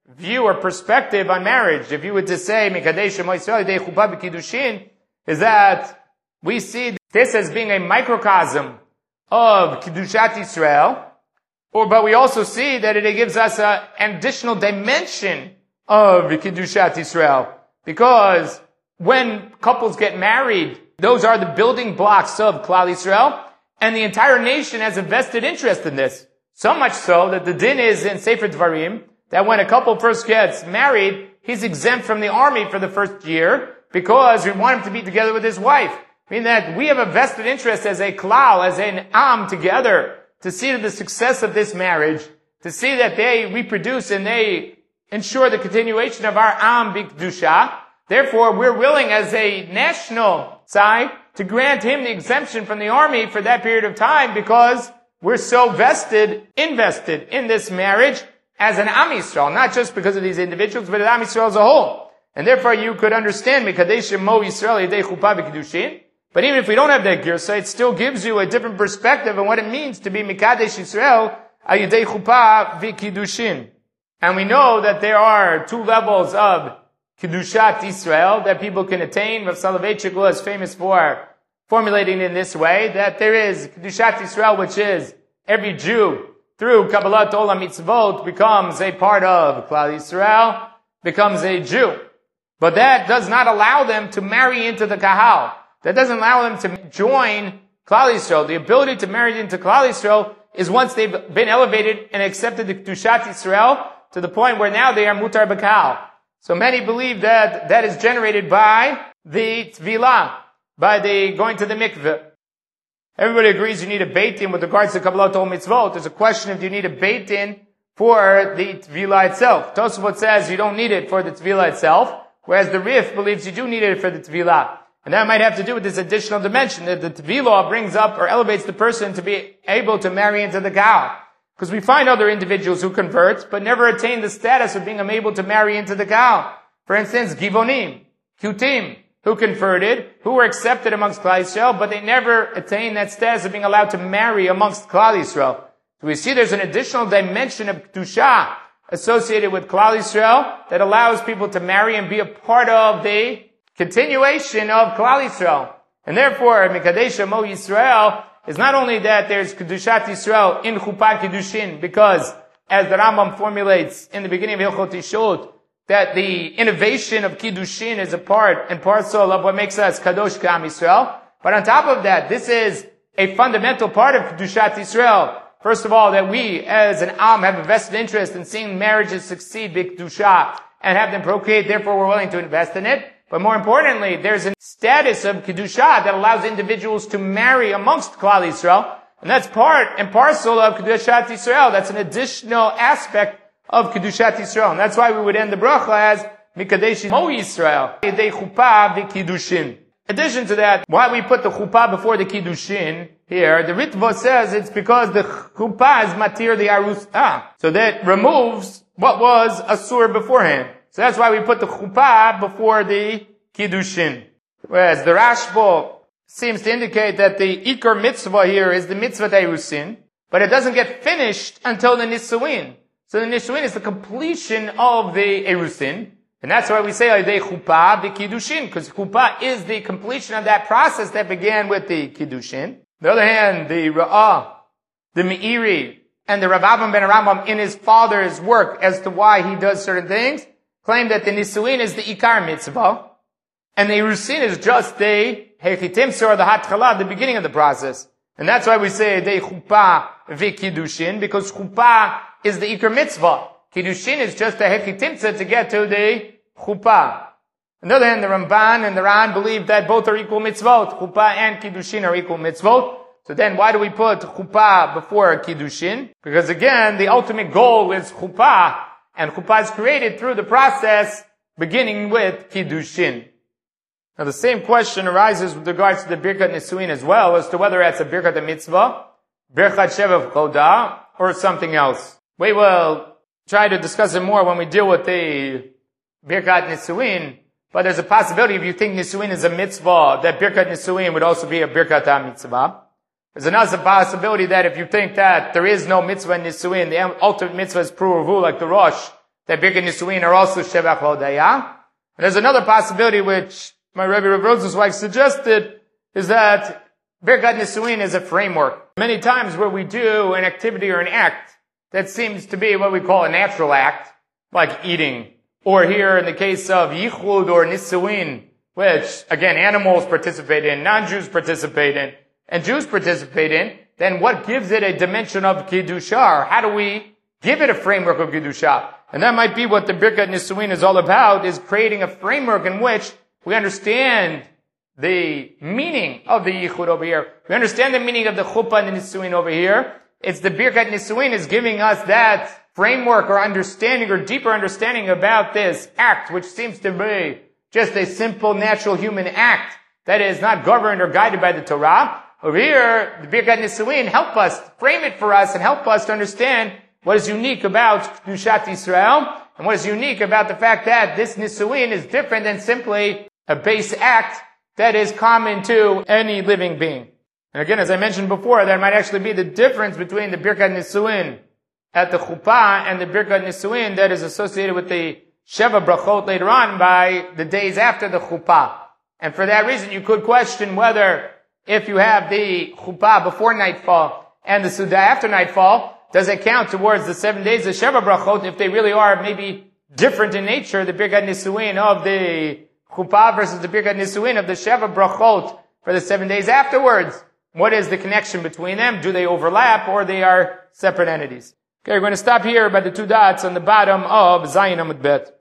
view or perspective on marriage. If you were to say, Mikadesh Shemo Yisrael Yidei Chuppah B'Kiddushin, is that we see this as being a microcosm of Kiddushat Yisrael, but we also see that it gives us an additional dimension of Kiddushat Yisrael. Because when couples get married, those are the building blocks of Klal Yisrael, and the entire nation has a vested interest in this. So much so that the din is in Sefer Dvarim, that when a couple first gets married, he's exempt from the army for the first year, because we want him to be together with his wife. Meaning that we have a vested interest as a klal, as an am together, to see to the success of this marriage, to see that they reproduce and they ensure the continuation of our am b'kedusha. Therefore, we're willing as a national side to grant him the exemption from the army for that period of time because we're so invested in this marriage as an Am Yisrael, not just because of these individuals, but as Am Yisrael as a whole. And therefore you could understand Mikadesh Shemo Yisrael Yidei Chuppah B'Kiddushin. But even if we don't have that girsa, it still gives you a different perspective on what it means to be Mikadesh Yisrael Yidei Chuppah B'Kiddushin. And we know that there are two levels of Kiddushat Yisrael that people can attain. Rav Soloveitchik was famous for formulating in this way, that there is Kiddushat Yisrael, which is every Jew through Kabbalat Olam Mitzvot becomes a part of Klal Yisrael, becomes a Jew. But that does not allow them to marry into the Kahal. That doesn't allow them to join Klal Yisrael. The ability to marry into Klal Yisrael is once they've been elevated and accepted the Kiddushat Yisrael to the point where now they are Mutar B'Kahal. So many believe that that is generated by the Tvilah, by the going to the mikveh. Everybody agrees you need a Beit Din with regards to Kabbalat Olam Mitzvot. There's a question if you need a Beit Din for the Tvilah itself. Tosafot says you don't need it for the Tvilah itself, whereas the Rif believes you do need it for the Tvilah. And that might have to do with this additional dimension, that the Tvilah brings up or elevates the person to be able to marry into the Kahal. Because we find other individuals who convert, but never attain the status of being able to marry into the Kahal. For instance, Givonim, Kutim, who converted, who were accepted amongst Klal Yisrael, but they never attained that status of being allowed to marry amongst Klal Yisrael. So we see there's an additional dimension of Kedusha associated with Klal Yisrael that allows people to marry and be a part of the continuation of Klal Yisrael. And therefore, Mikadesh Shemo Yisrael is not only that there's Kedushat Yisrael in Chuppah Kiddushin, because as the Rambam formulates in the beginning of Hilchot Ishut, that the innovation of Kiddushin is a part and parcel of what makes us Kadosh K'Am Yisrael. But on top of that, this is a fundamental part of Kedushat Yisrael. First of all, that we as an Am have a vested interest in seeing marriages succeed b'Kedusha and have them procreate, therefore we're willing to invest in it. But more importantly, there's a status of Kedusha that allows individuals to marry amongst Klal Yisrael, and that's part and parcel of Kedushat Yisrael. That's an additional aspect of Kedushat Yisrael. And that's why we would end the bracha as Mikadesh Shemo Yisrael Yidei Chuppah B'Kiddushin. In addition to that, why we put the Chuppah before the Kiddushin here, the Ritva says it's because the Chuppah is matir the Arusah. So that removes what was Asur beforehand. So that's why we put the Chuppah before the Kiddushin. Whereas the Rashba seems to indicate that the Ikar mitzvah here is the mitzvah Erusin, but it doesn't get finished until the Nisuin. So the Nisuin is the completion of the Erusin, and that's why we say Yidei Chuppah B'Kiddushin, because Chuppah is the completion of that process that began with the Kiddushin. On the other hand, the Ra'ah, the Meiri, and the Rav Avram ben Rambam in his father's work as to why he does certain things, claim that the Nisuin is the Ikar mitzvah, and the Erusin is just the Hechitimsa or the Hatchalah, the beginning of the process. And that's why we say Yidei Chuppah V'Kiddushin, because Chuppah is the Ikar mitzvah. Kiddushin is just a Hechitimsa to get to the Chuppah. On the other hand, the Ramban and the Ran believe that both are equal mitzvot. Chuppah and Kiddushin are equal mitzvot. So then why do we put Chuppah before Kiddushin? Because again, the ultimate goal is Chuppah, and Chuppah is created through the process beginning with Kiddushin. Now the same question arises with regards to the Birkat Nisuin as well, as to whether it's a Birkat Mitzvah, Birkat Shevav Chodah, or something else. We will try to discuss it more when we deal with the Birkat Nisuin, but there's a possibility if you think Nisuin is a mitzvah, that Birkat Nisuin would also be a Birkat HaMitzvah. There's another possibility that if you think that there is no mitzvah in Nisuin, the ultimate mitzvah is Pru'uvu, like the Rosh, that Birkat Nisuin are also Shevach Hodaya. And there's another possibility which my Rebbe Rav Rosenzweig suggested, is that Birkat Nisuin is a framework. Many times where we do an activity or an act that seems to be what we call a natural act, like eating, or here in the case of Yichud or Nisuin, which, again, animals participate in, non-Jews participate in, and Jews participate in, then what gives it a dimension of Kiddusha? Or how do we give it a framework of Kiddusha? And that might be what the Birkat Nisuin is all about, is creating a framework in which we understand the meaning of the Yichud over here. We understand the meaning of the Chuppah and the Nisuin over here. It's the Birkat Nisuin is giving us that framework or understanding or deeper understanding about this act, which seems to be just a simple, natural human act that is not governed or guided by the Torah. Over here, the Birkat Nisuin help us, frame it for us, and help us to understand what is unique about Kedushat Yisrael, and what is unique about the fact that this Nisuin is different than simply a base act that is common to any living being. And again, as I mentioned before, that might actually be the difference between the Birkat Nisuin at the Chuppah and the Birkat Nisuin that is associated with the Sheva Brachot later on by the days after the Chuppah. And for that reason, you could question whether if you have the Chuppah before nightfall and the Suda after nightfall, does it count towards the 7 days of Sheva Brachot if they really are maybe different in nature, the Birkat Nisuin of the Chuppah versus the Birkat Nisuin of the Sheva Brachot for the 7 days afterwards? What is the connection between them? Do they overlap or they are separate entities? Okay, we're going to stop here by the 2 dots on the bottom of Zayin Amud Bet.